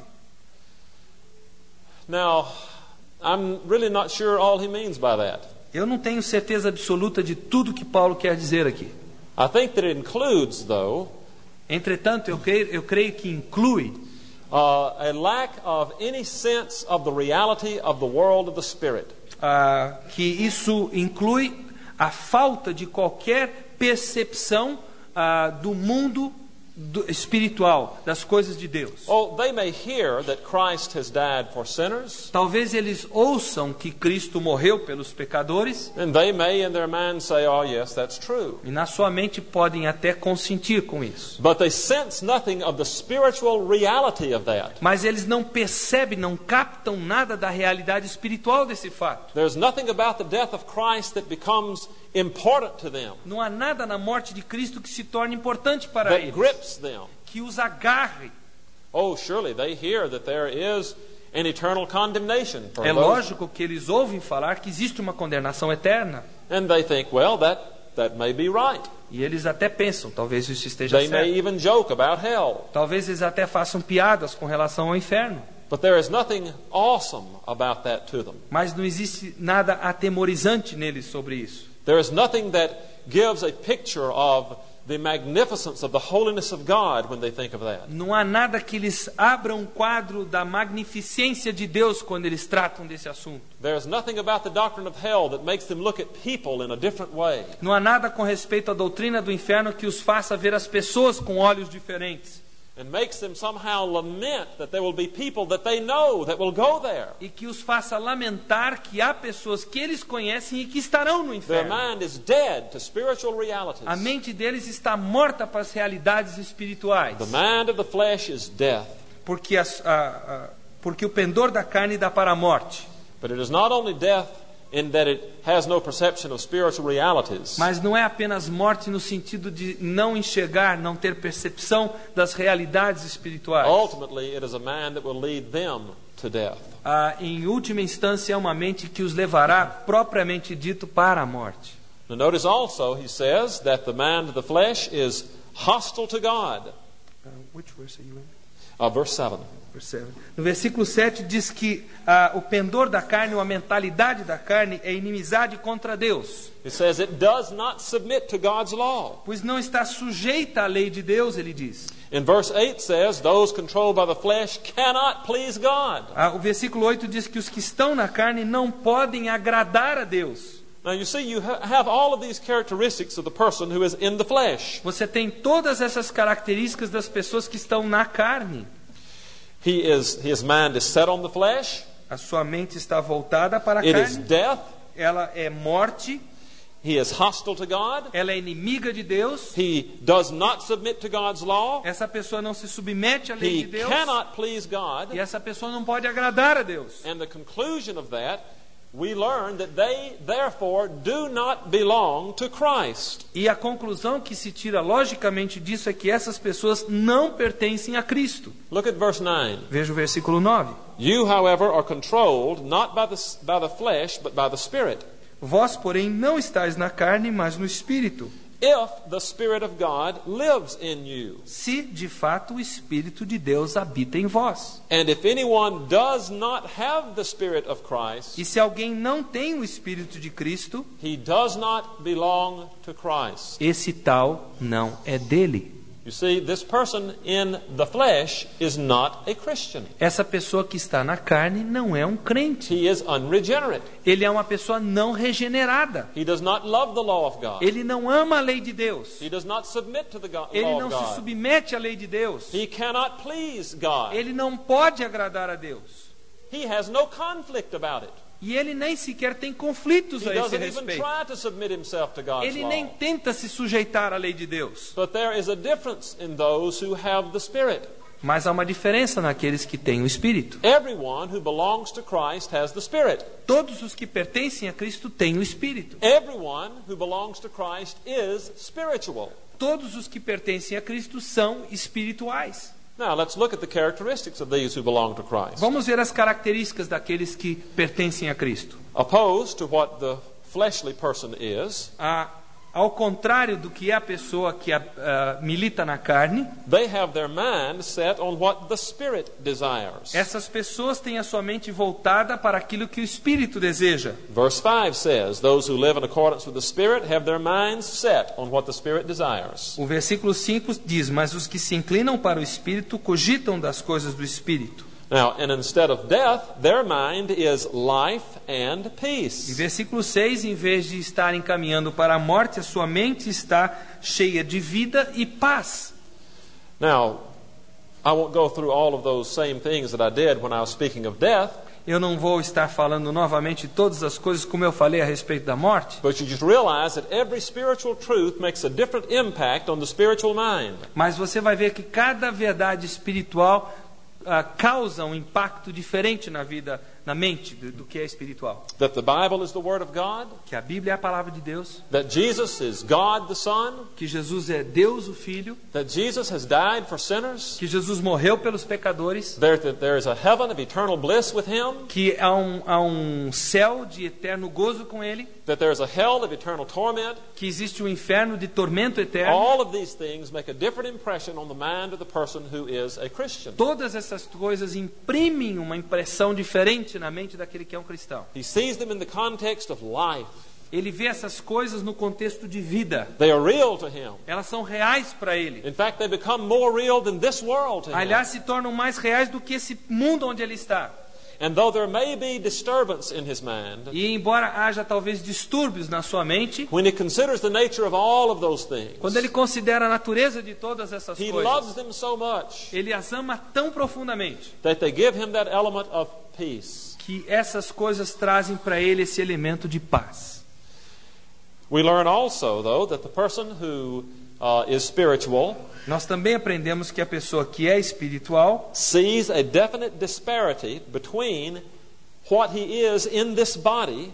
Now, I'm really not sure all he means by that. Eu não tenho certeza absoluta de tudo que Paulo quer dizer aqui. I think that it includes, though, Entretanto, eu creio que inclui a lack of any sense of the reality of the world of the Spirit. que isso inclui a falta de qualquer percepção do mundo espiritual, das coisas de Deus. Oh, they may hear that Christ has died for sinners, Talvez eles ouçam que Cristo morreu pelos pecadores, and they may in their mind say, oh yes, that's true. e na sua mente podem até consentir com isso. But they sense nothing of the spiritual reality of that. Mas eles não percebem, não captam nada da realidade espiritual desse fato. There's nothing about the death of Christ that becomes important to them, Não há nada na morte de Cristo que se torne importante para that eles, grips them. que os agarre. Oh, surely they hear that there is an eternal condemnation for É those. lógico que eles ouvem falar que existe uma condenação eterna. And they think, well, that may be right. E eles até pensam, talvez isso esteja They may certo. even joke about hell. Talvez eles até façam piadas com relação ao inferno. But there is nothing awesome about that to them. Mas não existe nada atemorizante neles sobre isso. There is nothing that gives a picture of the magnificence of the holiness of God when they think of that. Não há nada que lhes abra um quadro da magnificência de Deus quando eles tratam desse assunto. There is nothing about the doctrine of hell that makes them look at people in a different way. Não há nada com respeito à doutrina do inferno que os faça ver as pessoas com olhos diferentes. And makes them somehow lament that there will be people that they know that will go there. E que os faça lamentar que há pessoas que eles conhecem e que estarão no Their inferno. mind is dead to spiritual realities. A mente deles está morta para as realidades espirituais. The mind of the flesh is death. Porque, porque o pendor da carne dá para a morte. But it is not only death in that it has no perception of spiritual realities. Mas não é apenas morte no sentido de não enxergar, não ter percepção das realidades espirituais. Ultimately, it is a mind that will lead them to death. Em última instância, é uma mente que os levará, propriamente dito, para a morte. Now notice also, he says, that the mind of the flesh is hostile to God. Verse 7. No versículo 7 diz que o pendor da carne, ou a mentalidade da carne, é inimizade contra Deus. It says it does not submit to God's law. Pois não está sujeita à lei de Deus, ele diz. In verse 8 says, those controlled by the flesh cannot please God. O versículo 8 diz que os que estão na carne não podem agradar a Deus. Now you see, you have all of these characteristics of the person who is in the flesh. Você tem todas essas características das pessoas que estão na carne. His mind is set on the flesh. A sua mente está voltada para a It is carne. death. Ela é morte. He is hostile to God. Ela é inimiga de Deus. He does not submit to God's law. Essa pessoa não se submete à lei He de Deus. cannot please God. E essa pessoa não pode agradar a Deus. And the conclusion of that, we learn that they therefore do not belong to Christ. E a conclusão que se tira logicamente disso é que essas pessoas não pertencem a Cristo. Look at verse 9. Veja o versículo 9. You, however, are controlled not by the flesh, but by the Spirit. Vós, porém, não estáis na carne, mas no Espírito. If the Spirit of God lives in you. Se, de fato, o Espírito de Deus habita em vós. And if anyone does not have the Spirit of Christ, E se alguém não tem o Espírito de Cristo, he does not belong to Christ. esse tal não é dele. You see, this person in the flesh is not a Christian. Essa pessoa que está na carne não é um crente. He is unregenerate. Ele é uma pessoa não regenerada. He does not love the law of God. Ele não ama a lei de Deus. He does not submit to the Ele law não of se God. submete à lei de Deus. He cannot please God. Ele não pode agradar a Deus. He has no conflict about it. E ele nem sequer tem conflitos He a esse doesn't even respeito. try to submit himself to God's Ele law. nem tenta se sujeitar à lei de Deus. But there is a difference in those who have the Spirit. Mas há uma diferença naqueles que têm o Espírito. Everyone who belongs to Christ has the Spirit. Todos os que pertencem a Cristo têm o Espírito. Everyone who belongs to Christ is spiritual. Todos os que pertencem a Cristo são espirituais. Now, let's look at the characteristics of these who belong to Christ. Vamos ver as características daqueles que pertencem a Cristo. Opposed to what the fleshly person is, Ao contrário do que é a pessoa que milita na carne, they have their mind set on what the Spirit desires. essas pessoas têm a sua mente voltada para aquilo que o Espírito deseja. Verse 5 says, those who live in accordance with the Spirit have their minds set on what the Spirit desires. O versículo 5 diz: mas os que se inclinam para o Espírito cogitam das coisas do Espírito. Now, and instead of death, their mind is life and E peace. versículo 6, em vez de estarem caminhando para a morte, a sua mente está cheia de vida e paz. Now, I won't go through all of those same things that I did when I was speaking of death, Eu não vou estar falando novamente todas as coisas como eu falei a respeito da morte, but you just realize that every spiritual truth makes a different impact on the spiritual mind. mas você vai ver que cada verdade espiritual causa um impacto diferente na vida na mente do que é espiritual. That the Bible is the Word of God. Que a Bíblia é a palavra de Deus. That Jesus is God the Son. Que Jesus é Deus o Filho. That Jesus has died for sinners. Que Jesus morreu pelos pecadores. That there is a heaven of eternal bliss with Him. Que há um céu de eterno gozo com Ele. That there is a hell of eternal torment. Que existe um inferno de tormento eterno. All of these things make a different impression on the mind of the person who is a Christian. Todas essas coisas imprimem uma impressão diferente na mente daquele que é um cristão. He sees them in the context of life. Ele vê essas coisas no contexto de vida. They are real to him. Elas são reais para ele. In fact, they become more real than this world to him. Aliás, se tornam mais reais do que esse mundo onde ele está. And though there may be disturbance in his mind, E embora haja talvez distúrbios na sua mente, when he considers the nature of all of those things, quando ele considera a natureza de todas essas he loves coisas, them so much ele as ama tão profundamente that they give him that element of peace. que essas coisas trazem para ele esse elemento de paz. We learn also, though, that the person who is spiritual Nós também aprendemos que a pessoa que é espiritual sees a definite disparity between what he is in this body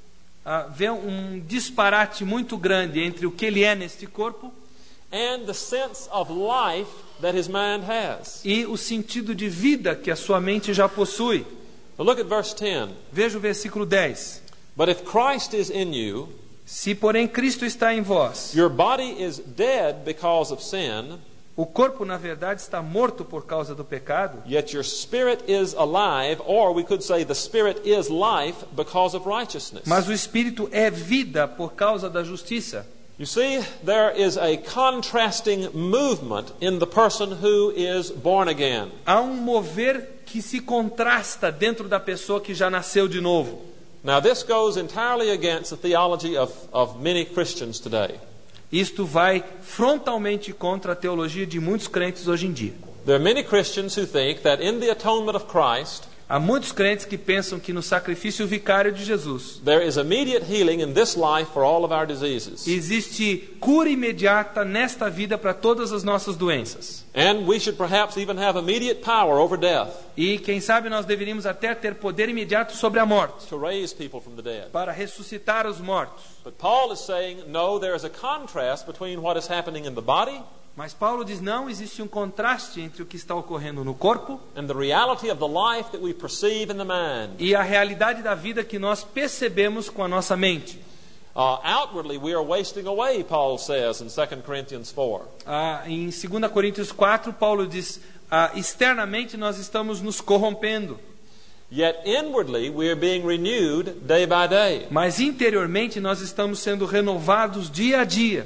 vê um disparate muito grande entre o que ele é neste corpo and the sense of life that his mind has. e o sentido de vida que a sua mente já possui. Now look at verse 10. Veja o versículo 10. But if Christ is in you, Se, porém, Cristo está em vós, your body is dead because of sin, o corpo, na verdade, está morto por causa do pecado, yet your spirit is alive, or we could say the spirit is life because of righteousness. mas o espírito é vida por causa da justiça. You see, there is a contrasting movement in the person who is born again. Há um mover que se contrasta dentro da pessoa que já nasceu de novo. Now, this goes entirely against the theology of many Christians today. Isto vai frontalmente contra a teologia de muitos crentes hoje em dia. There are many Christians who think that in the atonement of Christ, Há muitos crentes que pensam que no sacrifício vicário de Jesus there is immediate healing in this life for all of our diseases. existe cura imediata nesta vida para todas as nossas doenças. And we should perhaps even have immediate power over death E quem sabe nós deveríamos até ter poder imediato sobre a morte, to raise people from the dead. para ressuscitar os mortos. But Paul is saying, no, there is a contrast between what is happening in the body Mas Paulo diz, não, existe um contraste entre o que está ocorrendo no corpo and the reality of the life that we perceive in the mind. e a realidade da vida que nós percebemos com a nossa mente. Outwardly, we are wasting away, Paul says in 2 Corinthians 4. Em 2 Coríntios 4, Paulo diz, externamente nós estamos nos corrompendo, Yet inwardly, we are being renewed day by day. mas interiormente nós estamos sendo renovados dia a dia.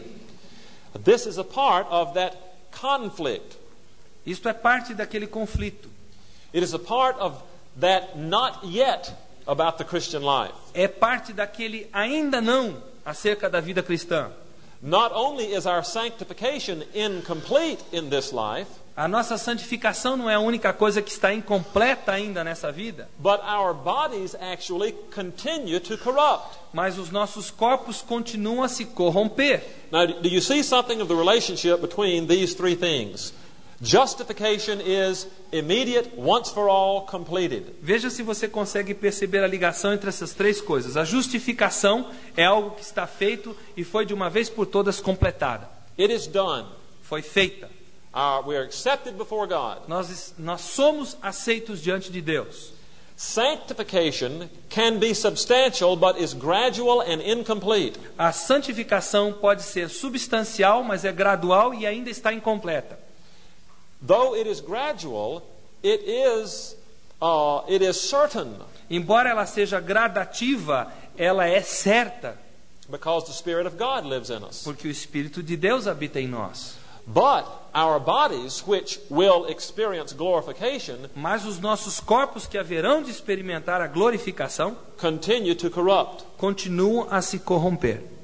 This is a part of that conflict. Isto é parte daquele conflito. It is a part of that not yet about the Christian life. É parte daquele ainda não acerca da vida cristã. Not only is our sanctification incomplete in this life, A nossa santificação não é a única coisa que está incompleta ainda nessa vida, but our bodies actually continue to corrupt. mas os nossos corpos continuam a se corromper. Now, do you see something of the relationship between these three things? Justification is immediate, once for all, completed. Veja se você consegue perceber a ligação entre essas três coisas. A justificação é algo que está feito e foi de uma vez por todas completada. It is done. Foi feita. We are accepted before God. Nós somos aceitos diante de Deus. Sanctification can be substantial, but is gradual and incomplete. A santificação pode ser substancial, mas é gradual e ainda está incompleta. Though it is gradual, it is certain, Embora ela seja gradativa, ela é certa, because the Spirit of God lives in us. porque o Espírito de Deus habita em nós. But our bodies, which will experience glorification, Mas os nossos corpos que haverão de experimentar a glorificação continue to corrupt. continuam a se corromper.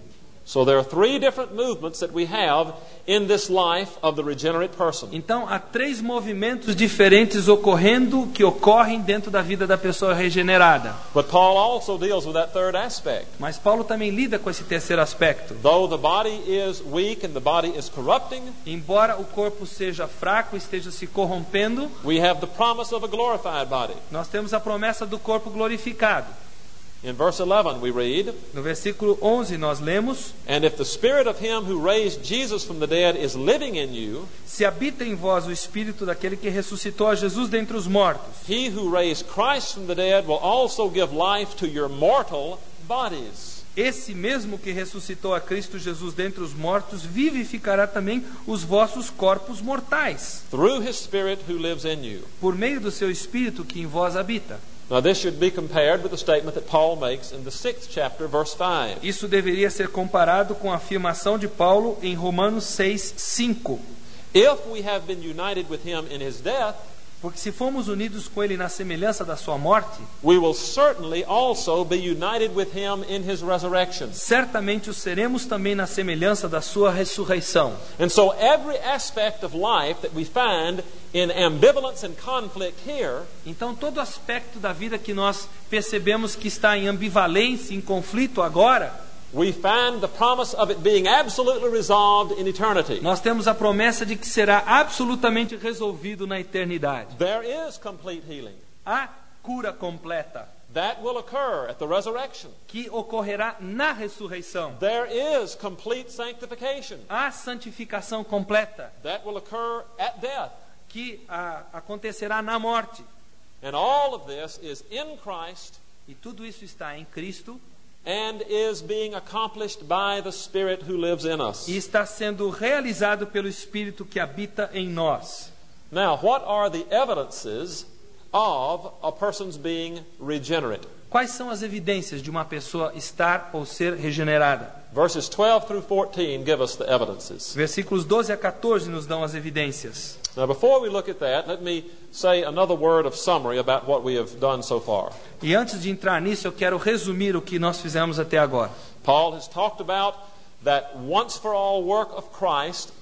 So there are three different movements that we have in this life of the regenerate person. Então, há 3 movimentos diferentes que ocorrem dentro da vida da pessoa regenerada. But Paul also deals with that third aspect. Mas Paulo também lida com esse terceiro aspecto. Though the body is weak and the body is corrupting, Embora o corpo seja fraco e esteja se corrompendo, we have the promise of a glorified body. nós temos a promessa do corpo glorificado. In verse 11 we read, No versículo 11 nós lemos: "And if the spirit of him who raised Jesus from the dead is living in you, Se habita em vós o espírito daquele que ressuscitou a Jesus dentre os mortos, he who raised Christ from the dead will also give life to your mortal bodies." esse mesmo que ressuscitou a Cristo Jesus dentre os mortos vivificará também os vossos corpos mortais, Through his spirit who lives in you. por meio do seu espírito que em vós habita. Now this should be compared with the statement that Paul makes in the 6th chapter, verse 5. Isso deveria ser comparado com a afirmação de Paulo em Romanos 6:5. If we have been united with him in his death, Porque se fomos unidos com ele na semelhança da sua morte, we will certainly also be united with him in his resurrection. certamente o seremos também na semelhança da sua ressurreição. And so every aspect of life that we find in ambivalence and conflict here Então todo aspecto da vida que nós percebemos que está em ambivalência, em conflito agora, we find the promise of it being absolutely resolved in eternity. nós temos a promessa de que será absolutamente resolvido na eternidade. There is complete healing. A cura completa That will occur at the resurrection. que ocorrerá na ressurreição. There is complete sanctification. A santificação completa That will occur at death. que acontecerá na morte. And all of this is in Christ E tudo isso está em Cristo and is being accomplished by the Spirit who lives in us. e está sendo realizado pelo Espírito que habita em nós. Now, what are the evidences of a person's being regenerate? Quais são as evidências de uma pessoa estar ou ser regenerada? Verses 12 through 14 give us the evidences. Versículos 12 a 14 nos dão as evidências. Now, before we look at that, let me say another word of summary about what we have done so far. E antes de entrar nisso, eu quero resumir o que nós fizemos até agora. Paul has talked about that once for all work of Christ.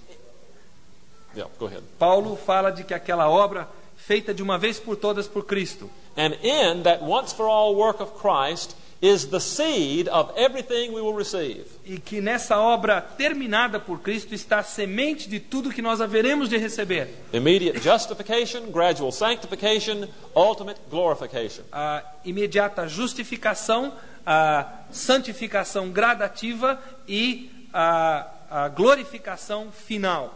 Yeah, go ahead. Paulo fala de que aquela obra feita de uma vez por todas por Cristo. And in that once for all work of Christ is the seed of everything we will receive. E que nessa obra terminada por Cristo está a semente de tudo que nós haveremos de receber. Immediate justification, gradual sanctification, ultimate glorification. A imediata justificação, a santificação gradativa e a glorificação final.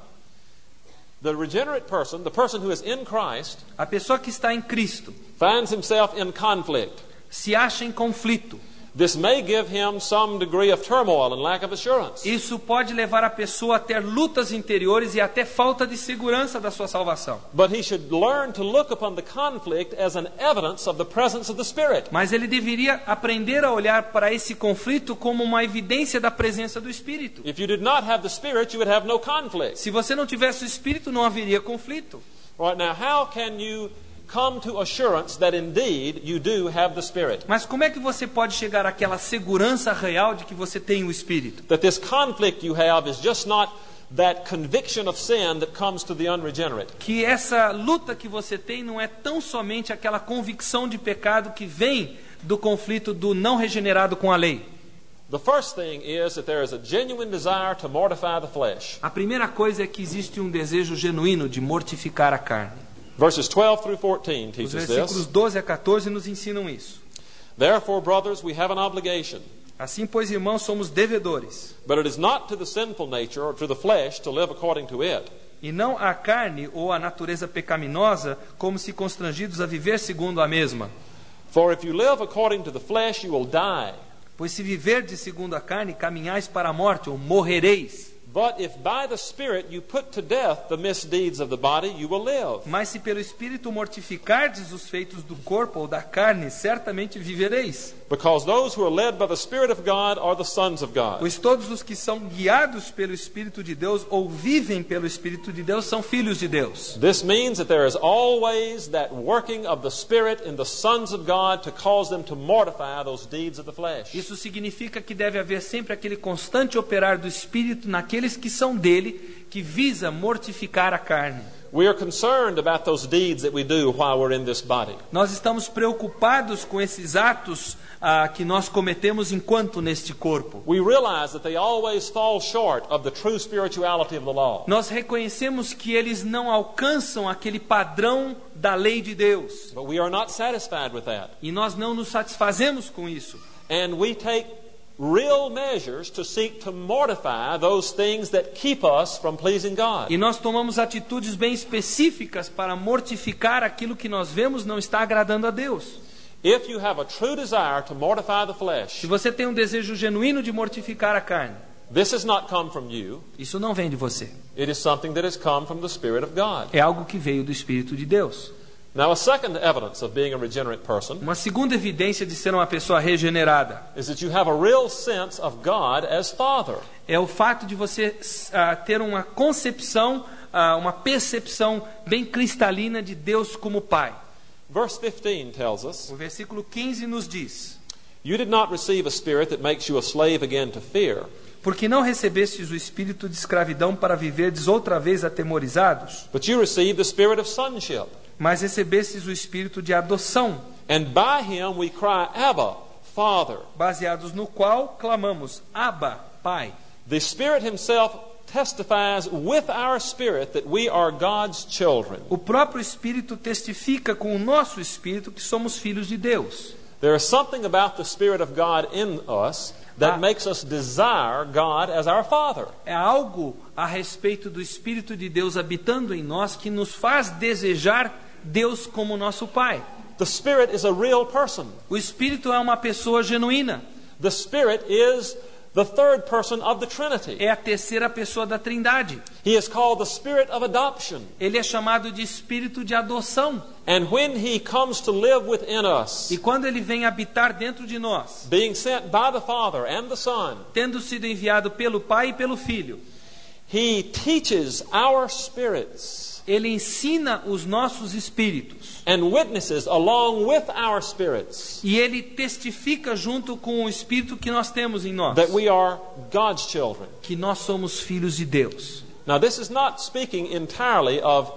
The regenerate person, the person who is in Christ, A pessoa que está em Cristo finds himself in conflict. se acha em conflito. This may give him some degree of turmoil and lack of assurance. Isso pode levar a pessoa a ter lutas interiores e até falta de segurança da sua salvação. But he should learn to look upon the conflict as an evidence of the presence of the Spirit. Mas ele deveria aprender a olhar para esse conflito como uma evidência da presença do Espírito. If you did not have the Spirit, you would have no conflict. Se você não tivesse o Espírito, não haveria conflito. Right now, how can you come to assurance that indeed you do have the Spirit? Mas como é que você pode chegar àquela segurança real de que você tem o Espírito? That this conflict you have is just not that conviction of sin that comes to the unregenerate. Que essa luta que você tem não é tão somente aquela convicção de pecado que vem do conflito do não regenerado com a lei. The first thing is that there is a genuine desire to mortify the flesh. A primeira coisa é que existe um desejo genuíno de mortificar a carne. Verses 12 through 14 Os teach us versículos this. 12 a 14 nos ensinam isso. Therefore, brothers, we have an obligation. Assim, pois, irmãos, somos devedores, But it is not to the sinful nature or to the flesh to live according to it. e não à carne ou à natureza pecaminosa, como se constrangidos a viver segundo a mesma. For if you live according to the flesh, you will die. Pois se viverdes segundo a carne, caminhais para a morte, ou morrereis. But if by the Spirit you put to death the misdeeds of the body, you will live. Mas se pelo Espírito mortificardes os feitos do corpo ou da carne, certamente vivereis. Because those who are led by the Spirit of God are the sons of God. Pois todos os que são guiados pelo Espírito de Deus ou vivem pelo Espírito de Deus são filhos de Deus. This means that there is always that working of the Spirit in the sons of God to cause them to mortify those deeds of the flesh. Isso significa que deve haver sempre aquele constante operar do Espírito naqueles que são dele, que visa mortificar a carne. We are concerned about those deeds that we do while we're in this body. Nós estamos preocupados com esses atos que nós cometemos enquanto neste corpo. We realize that they always fall short of the true spirituality of the law. Nós reconhecemos que eles não alcançam aquele padrão da lei de Deus. But we are not satisfied with that. E nós não nos satisfazemos com isso. And we take real measures to seek to mortify those things that keep us from pleasing God. E nós tomamos atitudes bem específicas para mortificar aquilo que nós vemos não está agradando a Deus. If you have a true desire to mortify the flesh, Se você tem um desejo genuíno de mortificar a carne, this has not come from you. isso não vem de você. It is something that has come from the Spirit of God. É algo que veio do Espírito de Deus. Now, a second evidence of being a regenerate person Uma segunda evidência de ser uma pessoa regenerada is that you have a real sense of God as Father. é o fato de você ter uma concepção, uma percepção bem cristalina de Deus como Pai. Verse 15 tells us, O versículo 15 nos diz: "You did not receive a spirit that makes you a slave again to fear, Porque não recebestes o espírito de escravidão para viverdes outra vez atemorizados, but you received the spirit of sonship. mas recebestes o espírito de adoção, And by him we cry, Abba, Father." baseados no qual clamamos, Abba, Pai. The Spirit himself testifies with our spirit that we are God's children. O próprio Espírito testifica com o nosso espírito que somos filhos de Deus. There is something about the Spirit of God in us that makes us desire God as our Father. É algo a respeito do Espírito de Deus habitando em nós que nos faz desejar Deus como nosso Pai. The Spirit is a real person. O Espírito é uma pessoa genuína. The Spirit is the third person of the Trinity. É a terceira pessoa da Trindade. He is called the Spirit of adoption. Ele é chamado de Espírito de adoção. And when he comes to live within us, E quando ele vem habitar dentro de nós, being sent by the Father and the Son, tendo sido enviado pelo Pai e pelo Filho, he teaches our spirits ele ensina os nossos espíritos. and witnesses along with our spirits E ele testifica junto com o espírito que nós temos em nós, that we are God's children. que nós somos filhos de Deus. Now, this is not speaking entirely of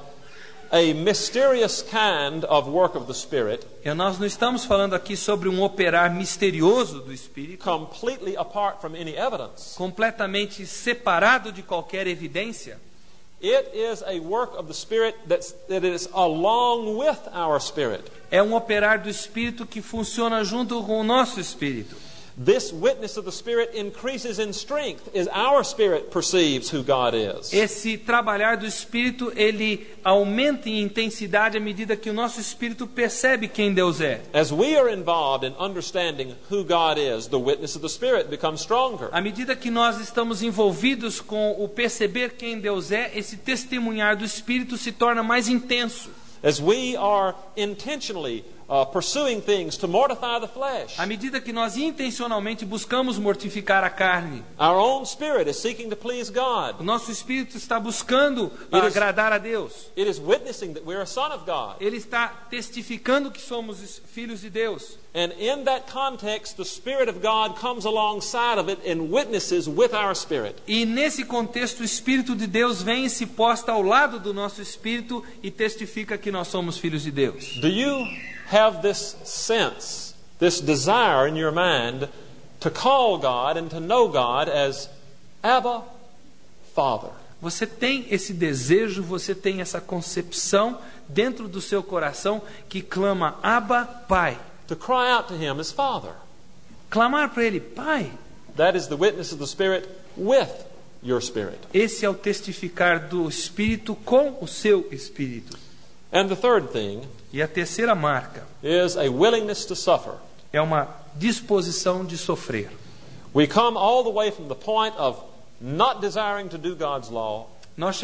a mysterious kind of work of the Spirit, Nós não estamos falando aqui sobre um operar misterioso do Espírito, completely apart from any evidence. completamente separado de qualquer evidência. It is a work of the Spirit that is along with our spirit. É um operar do Espírito que funciona junto com o nosso espírito. This witness of the Spirit increases in strength as our spirit perceives who God is. Esse trabalhar do Espírito, ele aumenta em intensidade à medida que o nosso espírito percebe quem Deus é. As we are involved in understanding who God is, the witness of the Spirit becomes stronger. À medida que nós estamos envolvidos com o perceber quem Deus é, esse testemunhar do Espírito se torna mais intenso. As we are intentionally pursuing things to mortify the flesh, À medida que nós intencionalmente buscamos mortificar a carne, our own spirit is seeking to please o God. nosso espírito está buscando It is- agradar a Deus. It is witnessing that we're a son of God. Ele está testificando que somos filhos de Deus. And in that context, the Spirit of God comes alongside of it and witnesses with our spirit. E nesse contexto, o Espírito de Deus vem e se posta ao lado do nosso espírito e testifica que nós somos filhos de Deus. Do you have this sense, this desire in your mind to call God and to know God as Abba, Father? Você tem esse desejo, você tem essa concepção dentro do seu coração que clama Abba, Pai. To cry out to Him as Father. Clamar para Ele, Pai. That is the witness of the Spirit with your spirit. Esse é o testificar do Espírito com o seu Espírito. And the third thing E a terceira marca is a willingness to suffer. é uma disposição de sofrer. We come all the way from the point of not desiring to do God's law, Nós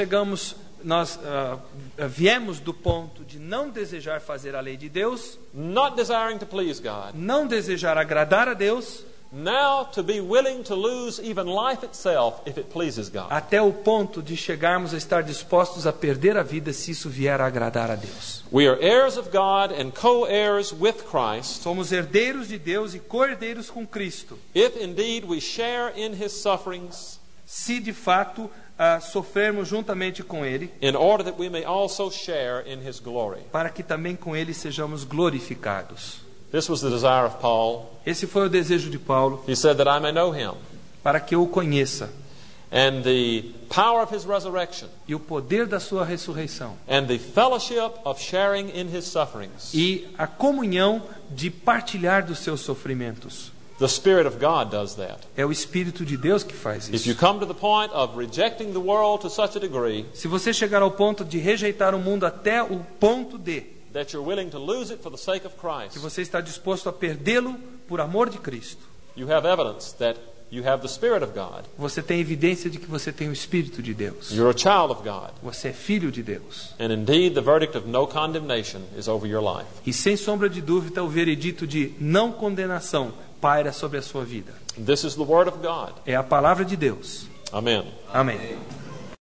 viemos do ponto de não desejar fazer a lei de Deus, not desiring to please God, não desejar agradar a Deus, now to be willing to lose even life itself if it pleases God. até o ponto de chegarmos a estar dispostos a perder a vida se isso vier a agradar a Deus. We are heirs of God and co-heirs with Christ, Somos herdeiros de Deus e co-herdeiros com Cristo, if indeed we share in His sufferings, se de fato sofrermos juntamente com Ele, in order that we may also share in His glory. para que também com Ele sejamos glorificados. This was the desire of Paul. Esse foi o desejo de Paulo, He said that I may know Him para que eu o conheça, and the power of His resurrection e o poder da sua ressurreição, and the fellowship of sharing in His sufferings. e a comunhão de partilhar dos seus sofrimentos. The Spirit of God does that. É o Espírito de Deus que faz If you isso. come to the point of rejecting the world to such a degree Se você chegar ao ponto de rejeitar o mundo até o ponto de that you're willing to lose it for the sake of que Christ, você está disposto a perdê-lo por amor de Cristo, you have evidence that you have the Spirit of God. você tem evidência de que você tem o Espírito de Deus. You're a child of God. Você é filho de Deus. And indeed, the verdict of no condemnation is over your life. E sem sombra de dúvida, o veredito de não condenação paira sobre a sua vida. This is the Word of God. É a palavra de Deus. Amen. Amém.